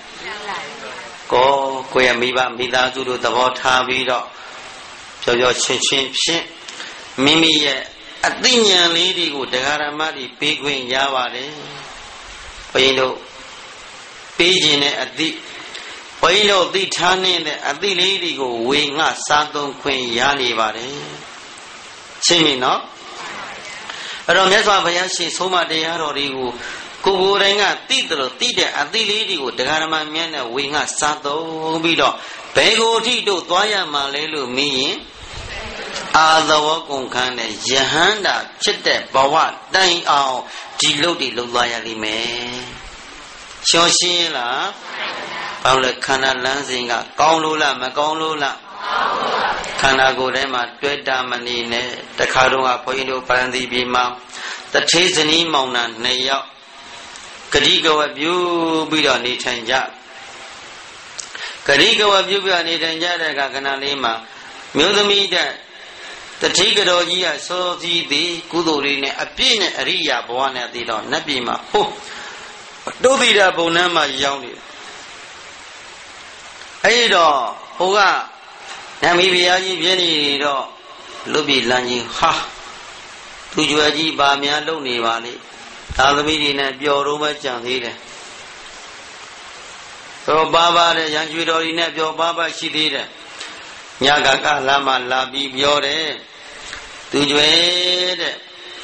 ကိုယ့်ရဲ့မိသားစုတို့သဘောထားပြီးတော့ပြောချင်းဖြင့်မိမိရဲ့အသိဉာဏ်လေးတွေကိုတရားဓမ္မတွေပေးခွင့်ရပါတယ်ဘုန်းကြီးတို့ပေးခြင်းနဲ့အသိဘုန်းကြီးတို့သိထားတဲ့အသိလေးတွေကိုဝေငှစားသုံးခွင့်ရနေပါတယ်ရှင်းပြီနော်အဲ့တော့မြတ်စွာဘုရားရှင်ဆုံးမတရားတော်တွေကိုကိုယ်တိုင်ကသိတယ်လို့သိတဲ့အသိလေးတွေကိုတရားဓမ္မမြတ်နဲ့ဝေငှစားသုံးပြီးတော့ဘယ်ကိုအထိတို့သွားရမှာလဲလို့မေးရင်အာသဝကုန်ခန်းနဲ့ယဟန္တာဖြစ်တဲ့ဘဝတိုင်အောင်ဒီလုတ်တွေလုံသွားရလိမ့်မယ်ရှင်းရှင်းလားဘာလို့လဲခန္ဓာလမ်းစဉ်ကကောင်းလို့လားမကောင်းလို့လားခန္ဓာကိုယ်ထဲမှာတွဲတာမနေနဲ့တခါတော့ဘုန်းကြီးတို့ပရန်သီပြည်မှာတထေဇနီးမောင်နှံ2ယောက်ဂတိကဝပြုပြီးတော့နေထိုင်ကြဂတိကဝပြုပြီးနေထိုင်ကြတဲ့အခါခဏလေးမှာမြို့သမီးတဲ့တတိကတော်ကြီးကစောစည်းသည်ကုသိုလ်လေးနဲ့အပြည့်နဲ့အရိယာဘဝနဲ့သိတော့နတ်ပြည်မှာဟိုတုတ်တိတာဘုံနှမ်းမှာရောက်နေတယ်အဲ့တော့ဟိုကနမီဘုရားကြီးပြင်းနေတော့လွတ်ပြည်လမ်းကြီးဟာသူကျွယ်ကြီးဗာများလုံနေပါလေသာသမီတွေနဲ့ပျော်တော့မှကြံသေးတယ်တော့ပါတဲ့ရန်ကျွေတော်ကြီးနဲ့ပျော်ပါရှိသေးတယ်ညကလာမှလာပြီးပြောတယ်သူကျွယ်တဲ့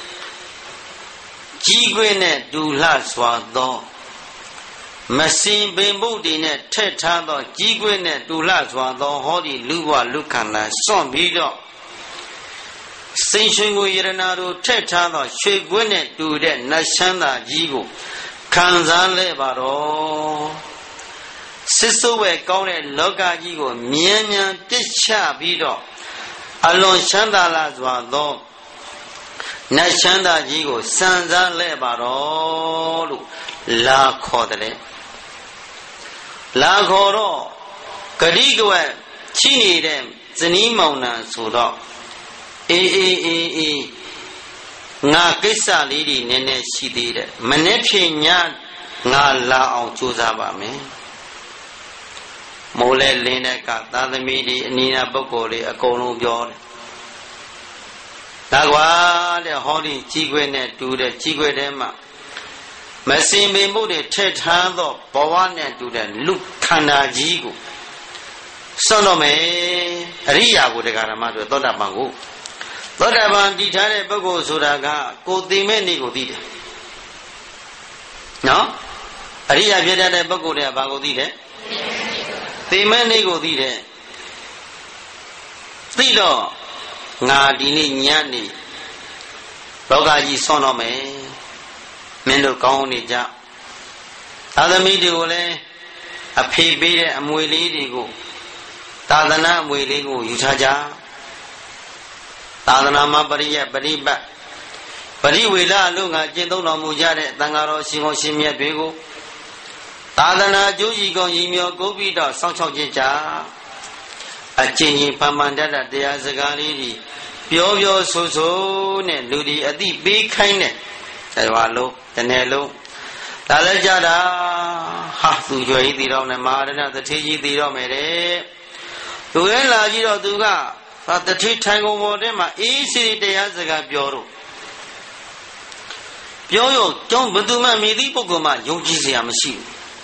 ကြီးခွင်းနဲ့ဒူလှစွာသောမစင်ပင်ဘုတ်တွေနဲ့ထက်ထားသောကြီးခွင်းနဲ့ဒူလှစွာသောဟောဒီလူဘဝလူခန္ဓာစွန့်ပြီးတော့စိန်ရွှေကိုယရနာတို့ထက်ထားသောရွှေကွင်းနဲ့တူတဲ့နတ်ချမ်းသာကြီးကိုခံစားလဲပါတော့စစ်စိုးဝဲကောင်းတဲ့လောကကြီးကိုမြန်ပြစ်ချပြီးတော့အလွန်ချမ်းသာလာစွာသောနတ်ချမ်းသာကြီးကိုစံစားလဲပါတော့လို့လာခေါ်တယ်လာခေါ်တော့ Kariwa Chini them, Zeni Mona Sudo. Nga Kisa lady Nene she did. Manechi Nya Nga La on Chuzaba me. Mole Lineka, the midi, Nina Bocoli, a cone bjord. Nagwa, the holy Chigwene to the Chigwedema. Messimbe Mudi, Ted Hando, Bawane to the Lukana Jigu. Sonome, Ria would have got a matter of Dodabango. Dodaban detailed Bogo Suraga, go the many go did. No? Ria Vieta Bogo de Bago did. The many go did. Tilo, Nadini Nyani, Bogaji Sonome, Mendo County Jap. Other media will a pay bid and we lady go. Tadana we go, Utaja. Tadana Mabaria, Bariba. Bariwila, Lunga, Jendona Mujare, Tangaro, Simo Simia Bigo. Tadana Joji go, Yimio, Gobida, Sancho Jija. A Chini Pamandada, de Azagali, Pio Soso, Ludi, a deep big kindness. Tawalo, Tanello. Talajada, half to joy the Rona Marana, the Tiji the Romere. To Ella Giro Duga, but the tree tango modema, easy de Azaga Bioro. Pio, John Baduma, Midi Pogoma, Yogi Amashi.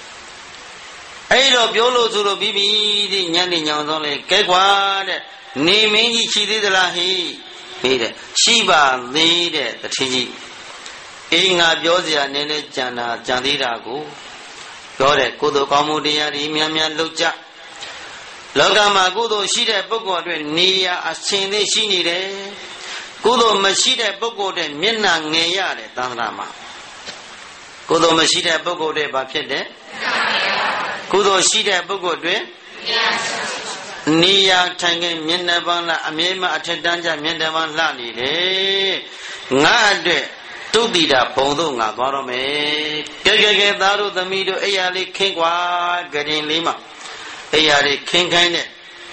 Edo Biolo to the Bibi, Yanni Yandole, Kegwa, naming each did la he, made Shiba, lead the Tiji. Inga Biosia Nene Jana, Jandira go. Gode, Kudo Comodia, Miamian Lucha. Logama Gudo Shida Bogo, Nia, a Sine Shinide. Kudo Mashida Bogo de Mina Neyade, Danrama. Kudo Mashida Bogo de Bapede. Kudo Shida Bogo de Nia Tangan Minabana, Amema Atendanja, Mindaman Lani. Nade. Tudida Pondunga Gorome, Gege Daru the Mido Ayali Kingwa, Gadin Lima, Ayali King Kine,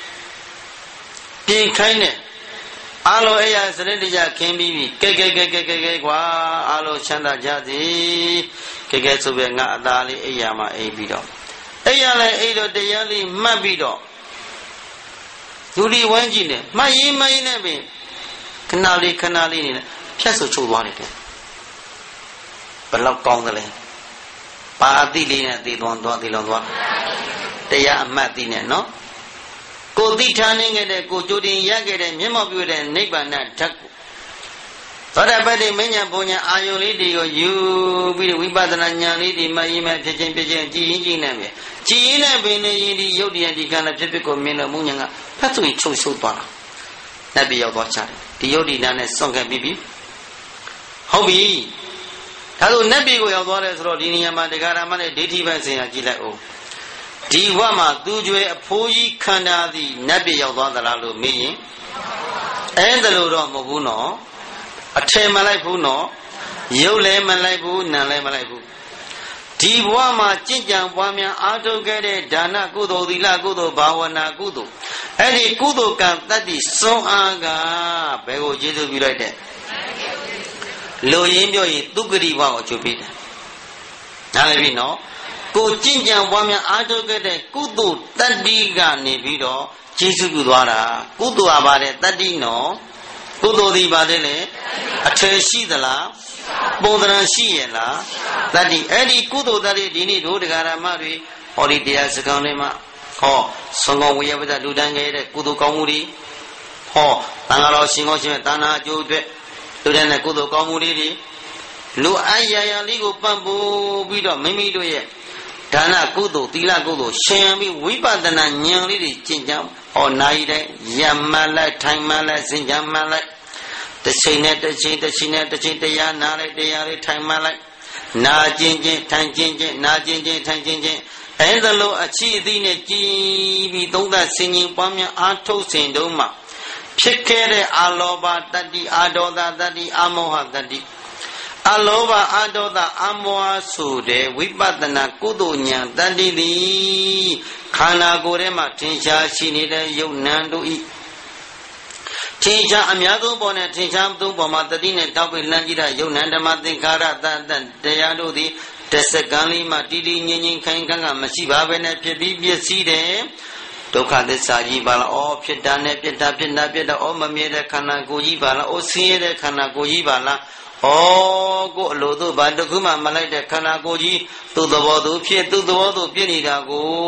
King Kine, Alo Aya Serendia King Bibi, Gege, Alo Chanda Jazi, Gege Subenga Dali Ayama Abido, Ayala Ado Dayali Mabido, Yuli Wangine, my name, Canali, Piasso Chuanite. But Kong the land. Padilina, the London. They are Matina, no? Go the turning and go Judin Yaget and Yemobu and neighbor Nat Taku. But I bet the Mania Bonia, are you lady or you be the Wibadana lady, my image, Gina. Gina being the Yodi and the kind of typical Mina Munyanga, Patui Chosu Bara. That be your watcher. The Yodi Nana song and Bibi. Hobby. Hello, Nabi will go as Rodinia Madagara Mane, Diti Gila. Diwama, Dujue, Puyi Kana, the Nabi of Wandalalu, me, and the Lord of Moguno, a Tremalaipuno, Yole Malaibu, Nale Malaibu. Diwama, Chinjang, Wamia, Auto Gede, Dana Gudo, the Lagudo, Bawana Gudo. Any Gudo can that is so aga, Bego Jidu be right there. Low Indio, Dugri Wow, Jupiter. Now, go Jinja Wamia Auto Gede, Kudu, Tadiga Nebido, Jisu Gudwara, Kudu Abade, Tadino, Kudu di Badele, a Treshi the la, Bodran Shiela, Tadi, Eddie Kudu Dadi Dini, Dugara Mari, or the Diasakanema, or Songo we have the Dudangate, Kudu Kamuri, or Tangaro Singoshi, Tana Jude. Then a good community. Lu Aya Ligo Bambu, Bido, Mimi do ye. Dana Gudo, Tila Gudo, Shami, Wibadana, Nyali, Chinjam, or Naide, Yamala, Timala, Sinjamala. The Sinet, the Sinet, the Chintaya, Nale, the Yari, Timala, Najin, Tanjin, Najin, Tanjin, and the low Achidine, G. Donda singing Pamia, Anto Sindoma. Chekere aloba dadi adoda dadi amoha dadi aloba adoda amoha sude wibadana kudunya dadi li khana gore ma tincha shinide yau nandu i tincha amyadu bone tincha tu boma tadine tabi lanjira yau nandama tinkara tan tayadu di tesekali ma tidi nyin kain kanga masi babene pyebi pyeside dukha thissa ji ba la o phit da ne phit da o ma mye de khana ko ji ba la o sin ye de khana ko ji ba la o ko alo tu ba takku ma ma lai de khana ko ji tu thabo tu phit tu thabo tu phit nida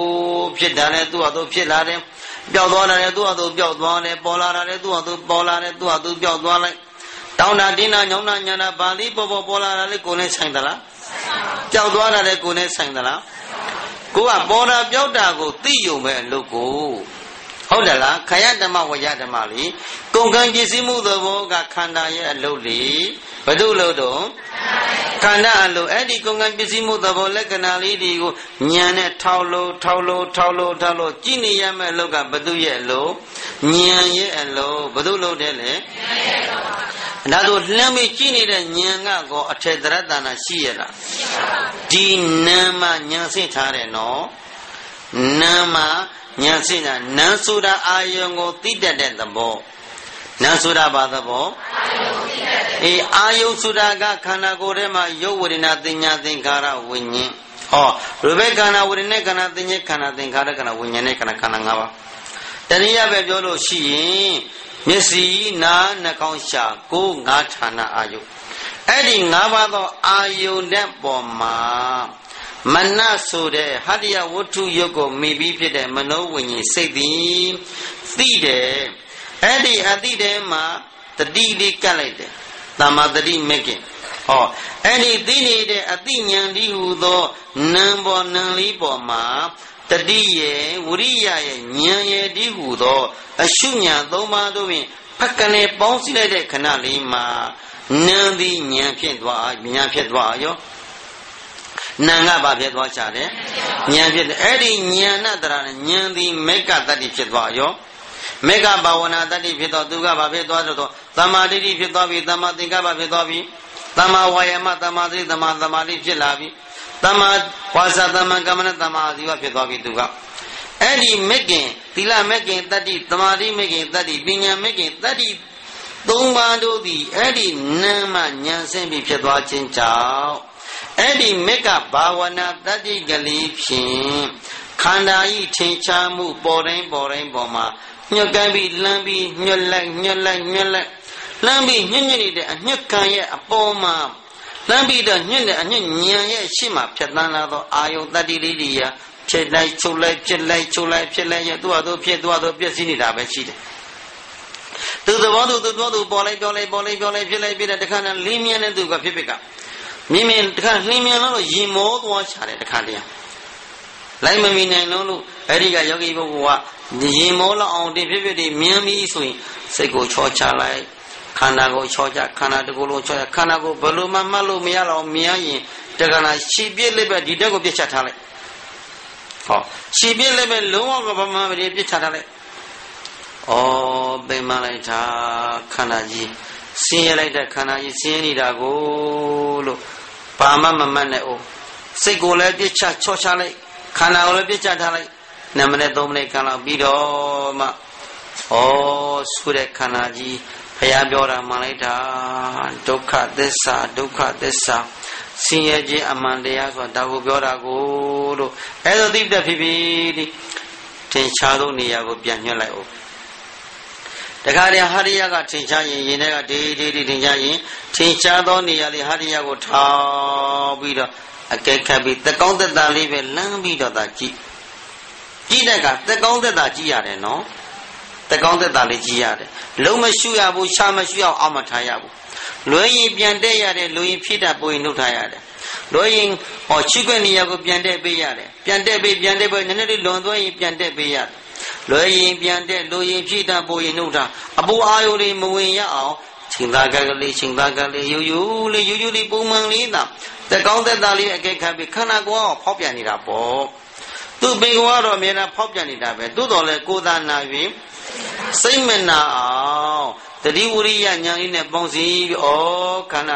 ko phit da ne tu ha tu phit la de pyaut twa la de tu ha tu pyaut twa le paw la la de tu ha tu paw la de tu ha tu pyaut twa lai taung na din na nyong na nya na ba li paw paw la la le ko ne sain da la pyaut twa la le ko ne sain da laကိုကပေါ်တာပြောက်တာကိုသိယုံပဲအလုပ်ကိုဟုတ်တယ်လားခယဓမ္မဝယဓမ္မလေကုန်ကံပစ္စည်းမှုသဘောကခန္ဓာရဲ့အလုပ်လေဘယ်သူလို့တော့ခန္ဓာအလုပ်အဲ့ဒီကုန်ကံပစ္စည်းမှုသဘောလက္ခဏာလေးတွေကိုဉာဏ်နဲ့ထောက်လို့ကြည့်နေရမယ့်အလုပ်ကဘယ်သူရဲ့အလုပ်ဉာဏ်ရဲ့အလုပ်ဘယ်သူလုပ်တယ်လဲဒါဆိုလှမ်းပြီးကြည့်နေတဲ့ဉာဏ်ကကောအထေတရတနာရှိရလားဒီနာမဉာဏ်စိတ်ထားတယ်နော်နာမဉာဏ်စိတ်တာနာဆိုတာအာယုံကိုသိတတ်တဲ့သဘောနာဆိုတာဘာသဘောအာယုံဆိုတာကခန္ဓာကိုယ်ထဲမှာယုတ်ဝေဒနာသင်ညာသင်္ခါရဝိညာဉ်ဟောရူပခန္ဓာဝေဒနာခန္ဓာသင်ညာခန္ဓာသင်္ခါရခန္ဓာဝိညာဉ်နဲ့ခန္ဓာ၅ပါးတနည်းပဲပြောလို့ရှိရင်မျက်စိနားနှာခေါင်းရှာကိုယ်ငါးဌာနအာယုအဲ့ဒီ၅ပါးသောအာယုတဲ့ပေါ်မှာမနဆိုတဲ့ဟတ္တယဝတ္ထုယုတ်ကိုမိပြီးဖြစ်တဲ့မနောဝိညာဉ်စိတ်သည်သိတယ်အဲ့ဒီအသိထဲမှာတတိလေးကပ်လိုက်တယ်သမ္မာတတိမဲ့ခင်ဟောအဲ့ဒီသိနေတဲ့အသိဉာဏ်ဒီဟူသောနံပေါ်နံလေးပေါ်မှာတတိရဲ့ဝိရိယရဲ့ဉာဏ်ရဲ့ဒီဟူသောအရှုညာ၃ပါးတို့ဖြင့်ဖက်ကနေပေါင်းစည်းလိုက်တဲ့ခဏလေးမှာနံသည်ဉာဏ်ဖြစ်သွားရောနာငါဘာဖြစ်သွားချတယ်ဉာဏ်ဖြစ်တယ်အဲ့ဒီဉာဏ်နဲ့တရာနဲ့ဉာဏ်သည်မေကတတ္တိဖြစ်သွားရောမေကဘာဝနာတတ္တိဖြစ်တော့သူကဘာဖြစ်သွားတော့သမ္မာဒိဋ္ဌိဖြစ်သွားပြီသမ္မာသင်္ကပ္ပဖြစ်သွားပြီသမ္မာဝါယာမသမ္မာသတိသမ္မာသမာဓိဖြစ်လာပြီသမ္မာဝါစာသမ္မာကမ္မနသမ္မာအာဇီဝဖြစ်သွားပြီသူကအဲ့ဒီမေခင်သီလမေခင်တတ္တိသမာဓိမေခင်တတ္တိပညာမေခင်တတ္တိသုံးပါးတို့သည်အဲ့ဒီနာမဉာဏ်ဆင်းပြီးဖြစ်သွားခြင်းကြောင့်အဲ့ဒီမေကဘာဝနာတတ္တိကလေးဖြင့်ခန္ဓာဤထင်ရှားမှုပေါ်တိုင်းပေါ်မှာညှက်ကမ်းပြီးလမ်းပြီးညှက်လိုက်လမ်းပြီးညှက်နေတဲ့အညှက်ခံရဲ့အပေါ်မှာလမ်းပြီးတော့ညှက်တဲ့အညှက်ဉာဏ်ရဲ့ရှေ့မှာဖြတ်တန်းလာသောအာယုတတ္တိလေးတွေဖြစ်လိုက်ချုပ်လိုက်ဖြစ်လိုက်ရသူ့ဟာသူဖြစ်သူ့ဟာသူပြည့်စည်နေတာပဲရှိတယ်သူသဘောသူပေါ်လိုက်ဖြစ်တဲ့တခါနဲ့လင်းမြန်းတဲ့သူကဖြစ်ကမြင်တခါလင်းမြန်းလို့ရင်မောသွားချတယ်တခါတည်းလိုက်မမီနိုင်လို့အဲ့ဒီကယောဂီပုဂ္ဂိုလ်ကရင်မောလောက်အောင်တင်ဖြစ်တွေမြင်ပြီးဆိုရင်စိတ်ကိုချောချလိုက်ခန္ဓာကိုချောချခန္ဓာတကူလုံးချောချခန္ဓာကိုဘယ်လိုမှမှတ်လို့မရတော့မြင်ရင်တခါနာရှည်ပြစ်လက်ပဲဒီတက်ကိုပြစ်ချထားလိုက်ဟောရှည်ပြစ်လက်ပဲလုံးဝကဘာမှမပြစ်ချထားလိုက်ဩပိမလိုက်တာခန္ဓာကြီးဆင်းရဲလိုက်တဲ့ခန္ဓာကြီးဆင်းနေတာကိုလို့ဘာမှမမှတ်နဲ့အိုးစိတ်ကိုလည်းပြစ်ချချောချလိုက်ခန္ဓာကိုလည်းပြစ်ချထားလိုက်2မိနစ်3မိနစ်ခန့်လောက်ပြီးတော့မှဆိုတဲ့ခန္ဓာကြီးဘုရားပြောတာမှန်လိုက်တာဒုက္ခသစ္စာဆင်းရဲခြင်းအမှန်တရားဆိုတာကိုပြောတာကိုလို့အဲ့ဒါသိတဲ့ဖြစ်ဒီထင်ရှားသောနေရာကိုပြန်ညွှန်လိုက်အောင်တခါတည်းဟရိယကထင်ရှားရင်ရင်ထဲကဒေးထင်ရှားရင်ထင်ရှားသောနေရာလေးဟရိယကိုထောက်ပြီးတော့အကဲခတ်ပြီးသက်ကောင်းသက်သာလေးပဲလမ်းပြီးတော့သာကြည့်တဲ့ကသက်ကောင်းသက်သာကြည့်ရတယ်နော်သက်ကောင်းသက်သာလေးကြည့်ရတယ်လုံးမရှုရဘူးရှာမရှုရအောင်အောက်မထားရဘူးလွယ်ရင်ပြန်တက်ရတယ်လူရင်ဖြစ်တာပိုရင်နှုတ်ထားရတယ်လွယ်ရင်ချီးခွင့်နေရာကိုပြန်တက်ပေးရတယ်ပြန်တက်ပေးနည်းနည်းလေးလွန်သွားရင်ပြန်တက်ပေးရတယ်လွယ်ရင်ပြန်တက်လူရင်ဖြစ်တာပိုရင်နှုတ်ထားအပူအာယုလေးမဝင်ရအောင်ချိန်သားကလေးယူလေးပုံမှန်လေးသာသက်ကောင်းသက်သာလေးအကဲခတ်ပြီးခန္ဓာကိုယ်ကဖောက်ပြန်နေတာပေါ့သူ့ပင်ကတော့အများနဲ့ဖောက်ပြန်နေတာပဲသို့တော်လဲကိုယ်သာနာပြီးစိတ်မနာအောင်တတိဝရိယဉာဏ်လေးနဲ့ပေါင်းစည်းပြီးခန္ဓာတ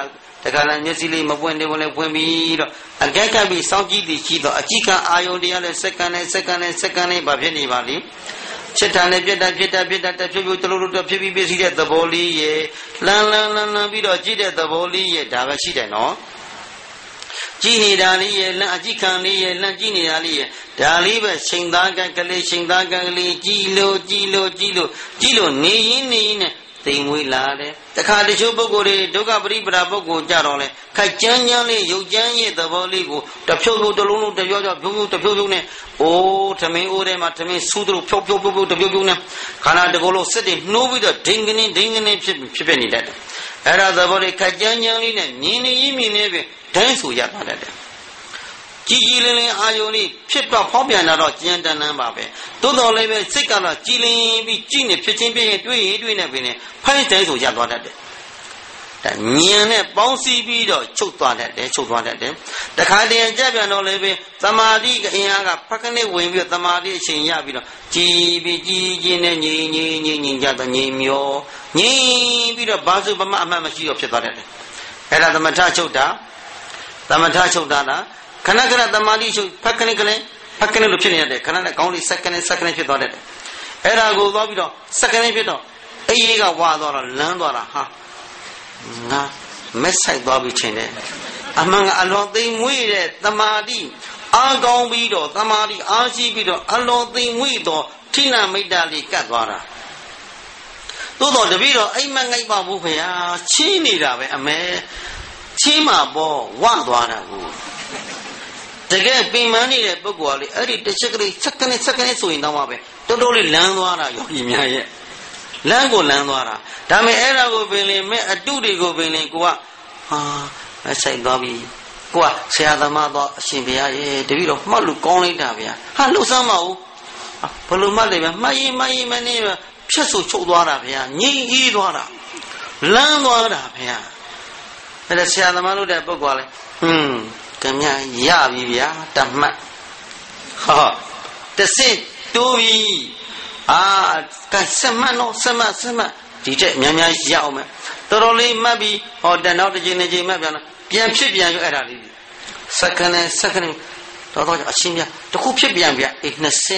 တခါလည်းမျက်စိလေးမပွင့်တယ်ဝင်လည်းပွင့်ပြီးတော့အကဲကပ်ပြီးစောင့်ကြည့်ပြီးကြည့်တော့အကြည့်ကအာယုန်တရားလည်းစက္ကန့်နဲ့စက္ကန့်နဲ့စက္ကန့်နဲ့ဘာဖြစ်နေပါလိမ့်ချက်တာနဲ့ပြတ်တာတဖြည်းဖြည်းတလို့တဖြည်းဖြည်းပြည့်စည်တဲ့သဘောလေးရဲ့လန်းပြီးတော့ကြည့်တဲ့သဘောလေးရဲ့ဒါပဲရှိတယ်နော်ကြည့်နေတာလေးရဲ့လန့်အကြည့်ခံလေးရဲ့လန့်ကြည့်နေတာလေးရဲ့ဒါလေးပဲချိန်သားကလေးချိန်သားကလေးကြည့်လို့နေရင်းနဲ့သိမ်မွေးလာတယ်တခါတချို့ပုဂ္ဂိုလ်တွေဒုက္ခပရိပဒါပုဂ္ဂိုလ်ကြတော့လဲခိုက်ကြမ်းလေးရုပ်ကြမ်းရဲ့သဘောလေးကိုတဖြုတ်တလုံးတပြောဖြုတ်နဲ့အိုးထမင်းအိုးထဲမှာထမင်းဆူးတို့ဖြုတ်တပြုတ်နဲ့ခန္ဓာတကောလုံးစစ်တွေနှိုးပြီးတော့ဒိန်ကနေဖြစ်နေတတ်တယ်အဲ့ဒါသဘောလေးခိုက်ကြမ်းလေးနဲ့မြင်နေပဲဒိုင်းဆူရသွားတတ်တယ်ကြည်လင်းအာယုန်လေးဖြစ်တော့ဖောက်ပြန်တော့ကျန်တန်းပါပဲသို့တော်လည်းပဲစိတ်ကတော့ကြည်လင်းပြီးကြည်နေဖြစ်ချင်းပြည့်ရင်တွေးနေပြီနဲ့ဖိုင်းတိုင်းဆိုရသွားတတ်တယ်ဒါဉာဏ်နဲ့ပေါင်းစည်းပြီးတော့ချုပ်သွားတတ်တယ်တခါတည်းကြပြန်တော့လည်းပဲသမာဓိကအင်အားကဖက်ကနေဝင်ပြီးသမာဓိအချိန်ရပြီးတော့ကြည်နေငြိမ်ကြတော့ငြိမ်မျောငြိမ်ပြီးတော့ဘာစုပမအမှတ်မရှိတော့ဖြစ်သွားတတ်တယ်အဲ့ဒါသမထချုပ်တာလားခဏသမာဓိချုပ်ဖက်ကနေလို့ဖြစ်နေရတယ်ခဏနဲ့ကောင်းလေးစက္ကန့်ဖြစ်သွားတယ်အဲ့ဒါကိုသွားပြီးတော့စက္ကန့်ဖြစ်တော့အေးကဝါသွားတော့လမ်းသွားတာဟာငါမက်ဆိုင်သွားပြီးချိန်တယ်အမှန်ကအလွန်သိမ်မွေ့တဲ့သမာဓိအားကောင်းပြီးတော့သမာဓိအားရှိပြီးတော့အလွန်သိမ်မွေ့တော့ထိနာမိတ်တာလေးကတ်သွားတာသို့တော့တပည့်တော်အိမ်မငိုက်ပါဘူးခင်ဗျာချင်းနေတာပဲအမဲချင်းမှာပေါ့ဝသွားတာကိုတကယ်ပင်မနေတဲ့ပုဂ္ဂိုလ်ကလေအဲ့ဒီတစ်ချက်ကလေးစက္ကန့်ဆိုရင်တော့မှပဲတော်တော်လေးလမ်းသွားတာယောဂီများရဲ့လမ်းသွားတာဒါပေမဲ့အဲ့ဒါကိုပင်လေမဲ့အတုတွေကိုပင်လေကိုကမဆိုင်သွားပြီကိုကဆရာသမားတော့အရှင်ဘုရားရဲ့တပည့်တော်မှတ်လို့ကောင်းလိုက်တာဗျာလှုပ်ဆမ်းမအောင်ဘယ်လိုမှတ်လဲဗျာမှတ်ရင်မနေဖြတ်ဆိုချုပ်သွားတာဗျာငြိမ်အေးသွားတာလမ်းသွားတာဗျာအဲ့ဒါဆရာသမားလို့တဲ့ပုဂ္ဂိုလ်ကလေကမြရပြီဗျာတမတ်တစစ်တိုးပြီကစမတ်ဒီတဲ့များရအောင်မယ်တော်တော်လေးမှတ်ပြီးတနောက်တစ်ချိန်မှတ်ပြန်ဖြစ်ပြန်ရအဲ့ဒါလေးစက္ကန့်တော်အရှင်းပြတခုဖြစ်ပြန်ဗျအေး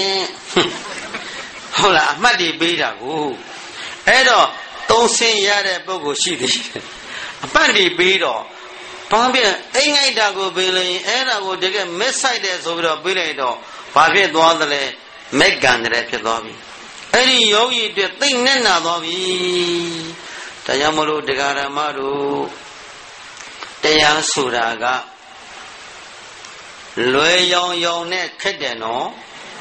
20ဟုတ်လားအမှတ်တွေပေးတာကိုအဲ့တော့3ဆင်းရတဲ့ပုဂ္ဂိုလ်ရှိသေးတယ်အမှတ်တွေပေးတော့ဘာဖြစ်အိမ်ငိုက်တာကိုပေးလို့ရင်အဲ့ဒါကိုတကယ်မက်ဆိုင်တယ်ဆိုပြီးတော့ပေးလိုက်တော့ဘာဖြစ်သွားသလဲမက်ကန်တယ်ဖြစ်သွားပြီအဲ့ဒီယောဂီအတွက်သိနေနာသွားပြီတရားမလို့တရားဓမ္မတို့တရားဆိုတာကလွယ်ရောင်နဲ့ခက်တယ်နော်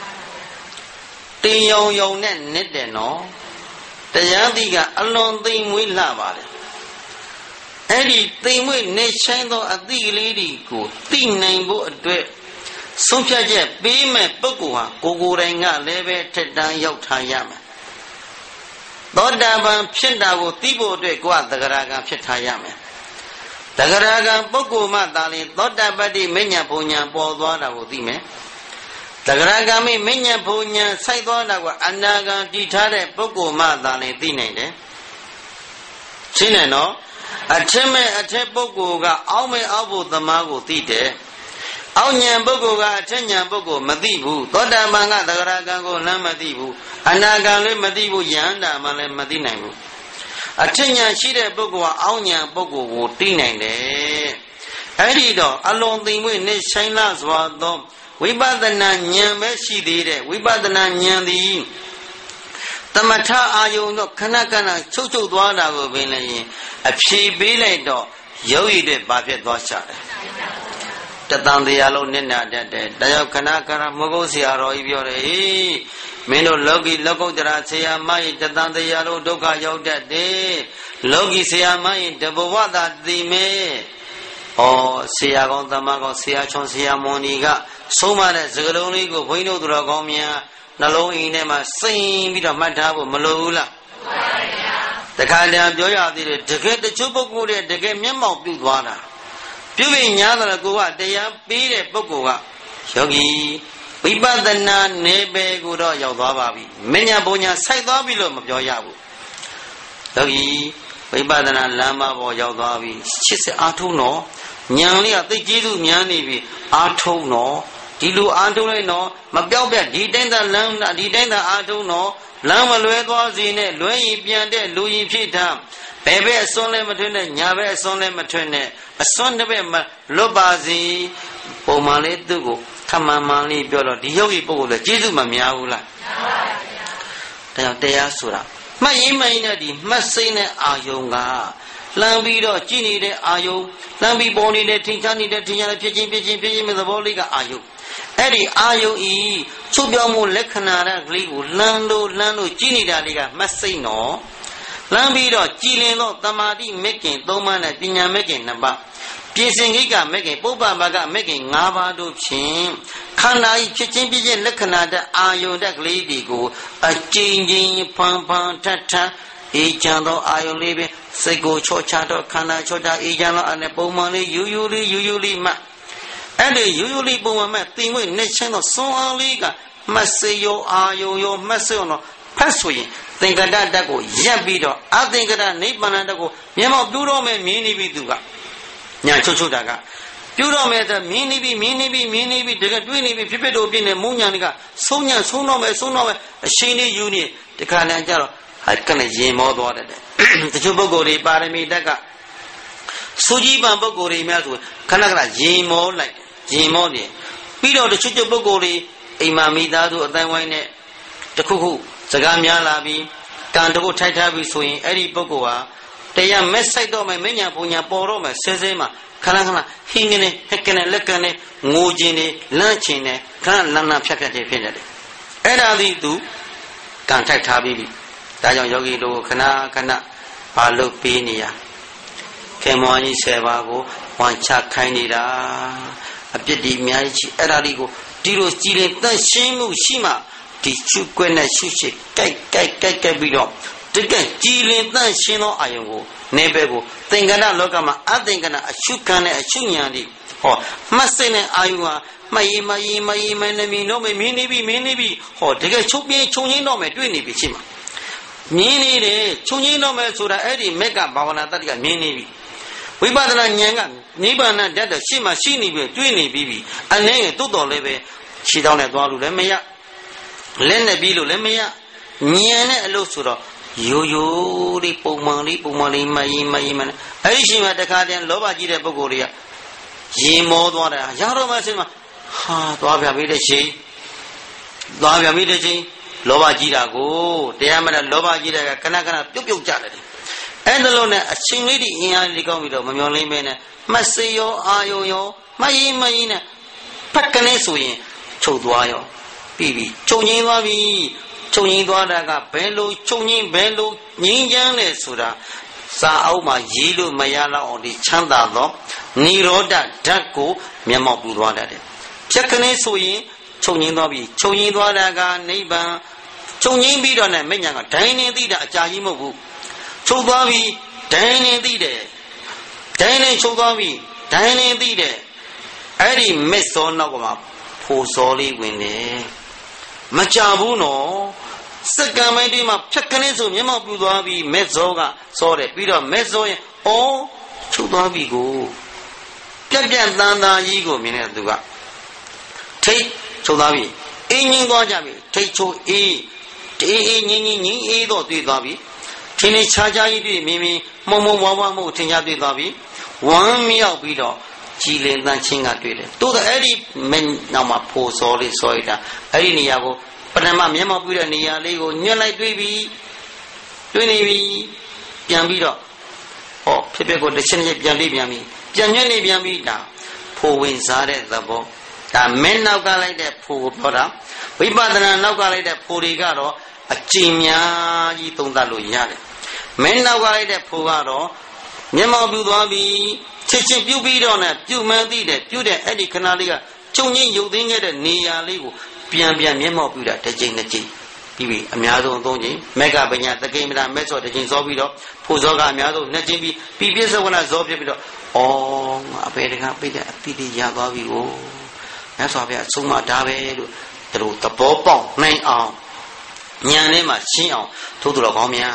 တင်ရောင်နဲ့နစ်တယ်နော်တရားသီးကအလွန်သိမ်မွေးလှပါတယ်အဲ့ဒီသိမ်မွေ့နေဆိုင်သောအသိကလေးတွေကိုသိနိုင်ဖို့အတွက်ဆုံးဖြတ်ချက်ပေးမဲ့ပုဂ္ဂိုလ်ဟာကိုယ်တိုင်ကလည်းပဲထက်တန်းရောက်ထားရမယ်သောတာပန်ဖြစ်တာကိုသိဖို့အတွက်ကိုယ်ကသဂရကံဖြစ်ထားရမယ်သဂရကံပုဂ္ဂိုလ်မှသာလေသောတာပတ္တိမဉ္ဇဉ်ဘုံညာပေါ်သွားတာကိုသိမယ်သဂရကံမဉ္ဇဉ်ဘုံညာစိုက်သွားတာကအနာဂံတည်ထားတဲ့ပုဂ္ဂိုလ်မှသာလေသိနိုင်တယ်ရှင်းတယ်နော်အထက်မဲ့အထက်ပုဂ္ဂိုလ်ကအောက်မဲ့အောက်ဖို့သမားကိုသိတယ်။အောက်ဉာဏ်ပုဂ္ဂိုလ်ကအထက်ဉာဏ်ပုဂ္ဂိုလ်မသိဘူး။သောတာပန်ကသဂရကံကိုလမ်းမသိဘူး။အနာဂံလည်းမသိဘူး။ယန္တာမှလည်းမသိနိုင်ဘူး။အထက်ဉာဏ်ရှိတဲ့ပုဂ္ဂိုလ်ကအောက်ဉာဏ်ပုဂ္ဂိုလ်ကိုသိနိုင်တယ်။အဲ့ဒီတော့အလုံးသိမ်မွေ့နေဆိုင်လာစွာသောဝိပဿနာဉာဏ်ပဲရှိသေးတယ်။ဝိပဿနာဉာဏ်သည်သမထအာယုံတော့ခဏချုပ်သွားတာကိုပင်လည်းအဖြေပေးလိုက်တော့ယောဂီတွေဘာဖြစ်သွားချတယ်တသံတရားလုံးနစ်နာတတ်တယ်ဒါကြောင့်ခဏမဟုတ်ဆရာတော်ကြီးပြောတယ်မင်းတို့လောကီလောကုတ္တရာဆရာမကြီးတသံတရားလုံးဒုက္ခရောက်တတ်တယ်လောကီဆရာမကြီးတဘဝသာသိမယ်ဆရာကောင်းသမကောင်းဆရာချွန်ဆရာမွန်ဒီကဆုံးမတဲ့စကားလုံးလေးကိုဘုန်းကြီးတို့သူတော်ကောင်းများနှလုံးအိမ်ထဲမှာစိမ်ပြီးတော့မှတ်ထားဖို့မလိုဘူးလားမှန်ပါဗျာတခါတည်းပြောရသေးတယ်တကယ်တချို့ပုဂ္ဂိုလ်တွေတကယ်မျက်မှောက်ပြုသွားတာပြုပြီးညာတယ်ကိုကတရားပေးတဲ့ပုဂ္ဂိုလ်ကယောဂီဝိပဿနာနယ်ပယ်ကိုတော့ရောက်သွားပါပြီမဉ္ဇဉ်ဘုံညာစိုက်သွားပြီလို့မပြောရဘူးယောဂီဝိပဿနာလမ်းမပေါ်ရောက်သွားပြီချစ်စအားထုတ်တော့ဉာဏ်လေးကသိကျေးဇူးဉာဏ်နေပြီအားထုတ်တော့ဒီလိုအားထုတ်လိုက်တော့မပြောက်ပြတ်ဒီတိုင်းသာလမ်းဒီတိုင်းသာအားထုတ်တော့လမ်းမလွဲသွားစေနဲ့လွဲရင်ပြန်တဲ့လူရင်ဖြစ်တာဘယ်ဘက်အစွန်းလဲမထွန်းနဲ့ညာဘက်အစွန်းလဲမထွန်းနဲ့အစွန်းတစ်ဘက်မလွတ်ပါစေပုံမှန်လေးသူ့ကိုခမှန်မှန်လေးပြောတော့ဒီယောဂီပုဂ္ဂိုလ်လည်းကျေးဇူးမများဘူးလားမှန်ပါဗျာတရားဆိုတာမှတ်ရင်မှန်တဲ့ဒီမှတ်စိမ့်တဲ့အာယုံကလမ်းပြီးတော့ကြည်နေတဲ့အာယုံလမ်းပြီးပေါ်နေတဲ့ထင်ရှားနေတဲ့ထင်ရှားတဲ့ဖြစ်ချင်းမဲ့သဘောလေးကအာယုံအဲ့ဒီအာယုံဤချုပ်ပြောင်းမှုလက္ခဏာတဲ့ကလေးကိုလမ်းလို့ကြည်နေတာလေးကမှတ်စိမ့်တော့လမ်းပြီးတော့ကြည်လင်သောတမာတိမက္ကင်၃ပါးနဲ့ပညာမက္ကင်၂ပါးပြင်စင်ခိကမက္ကင်ပုပ္ပမကမက္ကင်၅ပါးတို့ဖြင့်ခန္ဓာဤဖြစ်ချင်းလက္ခဏာတဲ့အာယုန်တဲ့ကလေးတွေကိုအကျဉ်းဖန်ထထအေးချမ်းသောအာယုန်လေးပဲစိတ်ကိုချောချတော့ခန္ဓာချောချအေးချမ်းသောအနေပုံမှန်လေးယူယူလေးမှအဲ့ဒီယူယူလေးပုံမှန်မှသင်ဝင်နေချင်းသောစွန်အားလေးကမစေရောအာယုန်ရောမစေရောတော့ဖတ်ဆိုရင်သင်္ကတတတ်ကိုရပ်ပြီးတော့အသင်္ကတနိဗ္ဗာန်တတ်ကိုမျက်မှောက်ပြုတော့မယ်မြင်နေပြီသူကညာချုပ်တာကပြုတော့မယ်ဆိုမြင်နေပြီတကယ်တွေးနေပြီဖြစ်တော့ပြင်းနေမုံညာတွေကဆုံးတော့မယ်အရှိန်လေးယူနေတခါတည်းကျတော့ကနေရင်မောသွားတယ်တချို့ပုဂ္ဂိုလ်တွေပါရမီတက်ကစူကြီးပန်ပုဂ္ဂိုလ်တွေများဆိုခဏရင်မောလိုက်ရင်မောနေပြီးတော့တချို့ပုဂ္ဂိုလ်တွေအိမ်မှာမိသားစုအတိုင်းဝိုင်းနဲ့တခုစကားများလာပြီးကံတခုထိုက်ထားပြီးဆိုရင်အဲ့ဒီပုဂ္ဂိုလ်ဟာတရားမက်ဆိုင်တော့မယ်မညာဘုံညာပေါ်တော့မယ်ဆဲမှာခဏဟင်းကနေဟက်ကနေလက်ကနေငိုခြင်းနေလန့်ခြင်းနေခဏလန်းဖြတ်ဖြစ်နေတယ်အဲ့ဒါသည်သူကံထိုက်ထားပြီးပြီဒါကြောင့်ယောဂီတို့ခဏဘာလို့ပေးနေရခေမောကြီး10ပါးကိုဝမ်းချခိုင်းနေတာအပြစ်ဒီအများကြီးအဲ့ဒါတွေကိုဒီလိုကြည်လင်တန့်ရှင်းမှုရှိမှဒီရှုွက်နဲ့ရှုရှိကြိုက်ပြီးတော့တကယ်ကြည်လင်တန့်ရှင်းသောအာယုံကိုနေဘက်ကိုသင်္ကတလောကမှာအသင်္ကတအရှုခံတဲ့အရှုဉာဏ်ဒီဟောမှတ်စိတ်နဲ့အာယုံဟာမယီမနေမီတော့မင်းနေပြီဟောတကယ်ချုပ်ပြင်းခြုံငင်းတော့မယ်တွေ့နေပြီရှိမှာမြင်နေတယ်ခြုံငင်းတော့မယ်ဆိုတာအဲ့ဒီမက်ကဘာဝနာတတ္တိကမြင်နေပြီဝိပဿနာဉာဏ်ကနိဗ္ဗာန်တတ်တဲ့ရှေ့မှာရှိနေပြီတွေ့နေပြီအနေနဲ့တိုးတော်လည်းပဲခြေတောင်းနဲ့သွားလို့လည်းမရလက်နဲ့ပြီးလို့လည်းမရဉာဏ်နဲ့အလို့ဆိုတော့ရိုးလေးပုံမှန်လေးမယီအဲ့ဒီရှိမှတခါတည်းလောဘကြီးတဲ့ပုဂ္ဂိုလ်တွေကရင်မောသွားတယ်ရတော့မှဆင်းမှာသွားပြန်ပြီတဲ့ချိန်လောဘကြီးတာကိုတရားမနဲ့လောဘကြီးတဲ့ကခဏပြုတ်ကြတယ်အဲ့ဒါလို့နဲ့အချိန်လေးဒီအင်အားလေးကောင်းပြီးတော့မမျောလင်းမဲနဲ့မစေရောအာယုံရောမယီနဲ့ဖက်ကနေဆိုရင်ချုပ်သွားရောပြီချုပ်ငင်းသွားပြီချုပ်ငင်းသွားတာကဘယ်လိုချုပ်ငင်းဘယ်လိုငြင်းချမ်းလဲဆိုတာစာအုပ်မှာရေးလို့မရတော့အောင်ဒီချမ်းသာသောနိရောဓဓာတ်ကိုမျက်မှောက်ပြုသွားတတ်တယ်ဖြက်ကနေဆိုရင်ချုပ်ငင်းသွားပြီချုပ်ငင်းသွားတာကနိဗ္ဗာန်ချုပ်ငင်းပြီးတော့နဲ့မဉ္ဇဏ်ကဒိုင်းနေသိတာအကြာကြီးမဟုတ်ဘူးချုပ်သွားပြီဒိုင်းနေသိတယ်ဒိုင်းနေချုပ်သွားပြီဒိုင်းနေသိတယ်အဲ့ဒီမက်စောနောက်ကမှာဖိုးစောလေးဝင်တယ်မကြဘူးနော်စက္ကန့်ပိုင်းဒီမှာဖြတ်ခနဲ့ဆိုမျက်မှောက်ပြူသွားပြီမက်စောကစောတယ်ပြီးတော့မက်စောရင်ချုပ်သွားပြီကိုပြက်တန်ကြီးကိုမြင်တဲ့သူကထိတ်ချုပ်သွားပြီအင်းငင်းသွားကြပြီထိတ်ချုပ်အေးငင်းအေးတော့တွေ့သွားပြီထင်းနေခြားကြီးတွေ့မြင်မုံဝါမှုထင်ရှားတွေ့သွားပြီဝမ်းမြောက်ပြီးတော့ကြည်လင်တန်းချင်းကတွေ့တယ်တိုးတော့အဲ့ဒီနောက်မှာဖိုးစောလေးစောရတာအဲ့ဒီနေရာကိုပထမမျက်မှောက်ပြုတဲ့နေရာလေးကိုညှက်လိုက်တွေ့နေပြီပြန်ပြီးတော့ဖြစ်ကိုတစ်ချက်ပြန်ညှက်နေပြန်ပြီးဒါဖိုးဝင်စားတဲ့သဘောဒါမင်းနောက်ကလိုက်တဲ့ဖိုးကိုပြောတာဝိပဿနာနောက်ကလိုက်တဲ့ဖိုးတွေကတော့အကျဉ်းများကြီးသုံးသပ်လို့ရတယ်မင်းနောက်ကလိုက်တဲ့ဖိုးကတော့မျက်မှောက်ပြုသွားပြီချက်ချင်းပြုပြီးတော့နဲ့ပြုမှန်းသိတယ်ပြုတဲ့အဲ့ဒီခဏလေးကကျုံချင်းရုပ်သိမ်းခဲ့တဲ့နေရာလေးကိုပြန်မျက်မှောက်ပြုတာတစ်ကြိမ်နှစ်ကြိမ်ပြီးပြီအများဆုံး3ကြိမ်မက်ကပညာတကိမတာမက်စောတစ်ကြိမ်စောပြီးတော့ဖို့စောကအများဆုံး2ကြိမ်ပြီးပြစ္ဆဝနာဇောဖြစ်ပြီးတော့အပေတကပိတဲ့အတိတိရသွားပြီကိုမြတ်စွာဘုရားအဆုံးမဒါပဲလို့သူတို့သဘောပေါက်နိုင်အောင်ဉာဏ်ထဲမှာရှင်းအောင်ထို့သူတော်ကောင်းများ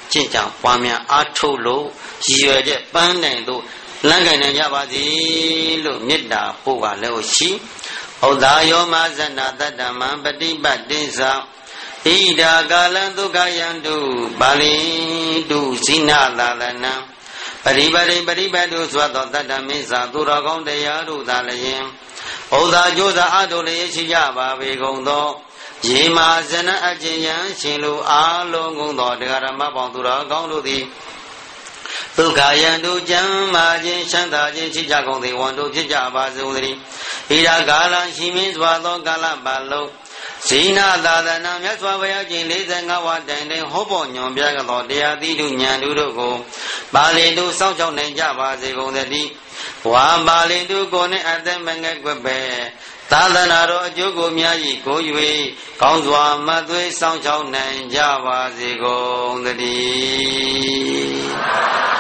ကျင့်ကြံပွားများအားထုတ်လို့ရည်ရွယ်ချက်ပန်းနိုင်တို့လမ်းကိုင်နိုင်ကြပါစေလို့မေတ္တာပို့ပါလို့ရှိဩဒါယောမဇဏတတ္တမံပฏิပတ်တိသဣဒာကာလံဒုက္ခယံတုပါဠိတုဇိနသာလနံပရိပရိပရိပတ်တုဆိုသောတတ္တမိစ္ဆာသူတော်ကောင်းတရားတို့သာလျင်ဩဒါကြိုးစားအားထုတ်လျက်ရှိကြပါပေကုန်သောယေမာဇနအကျဉ်ယံရှင်လူအားလုံးကုန်သောတရားဓမ္မပေါင်းသူတော်ကောင်းတို့သည်ဒုက္ခယံတုကျမ်းမာခြင်းချမ်းသာခြင်းရှိကြကုန်သည်ဝန်တို့ဖြစ်ကြပါစို့သတည်းဣဒာကာလရှိမင်းစွာသောကာလပတ်လုံးဇိနသာသနာမြတ်စွာဘုရားရှင်45ဝါတိုင်တိုင်ဟောပေါ်ညွန်ပြကြသောတရားသီးတို့ဉာဏ်တို့ကိုပါဠိတို့စောင့်ရှောက်နိုင်ကြပါစေကုန်သတည်းဝါပါဠိတို့ကိုနှင့်အသက်မငယ်ကွယ်ပဲသာသနာတော်အကျိုးကိုများ၏ကို၍ကောင်းစွာမသွေးစောင့်ရှောက်နိုင်ကြပါစေကုန်သတည်း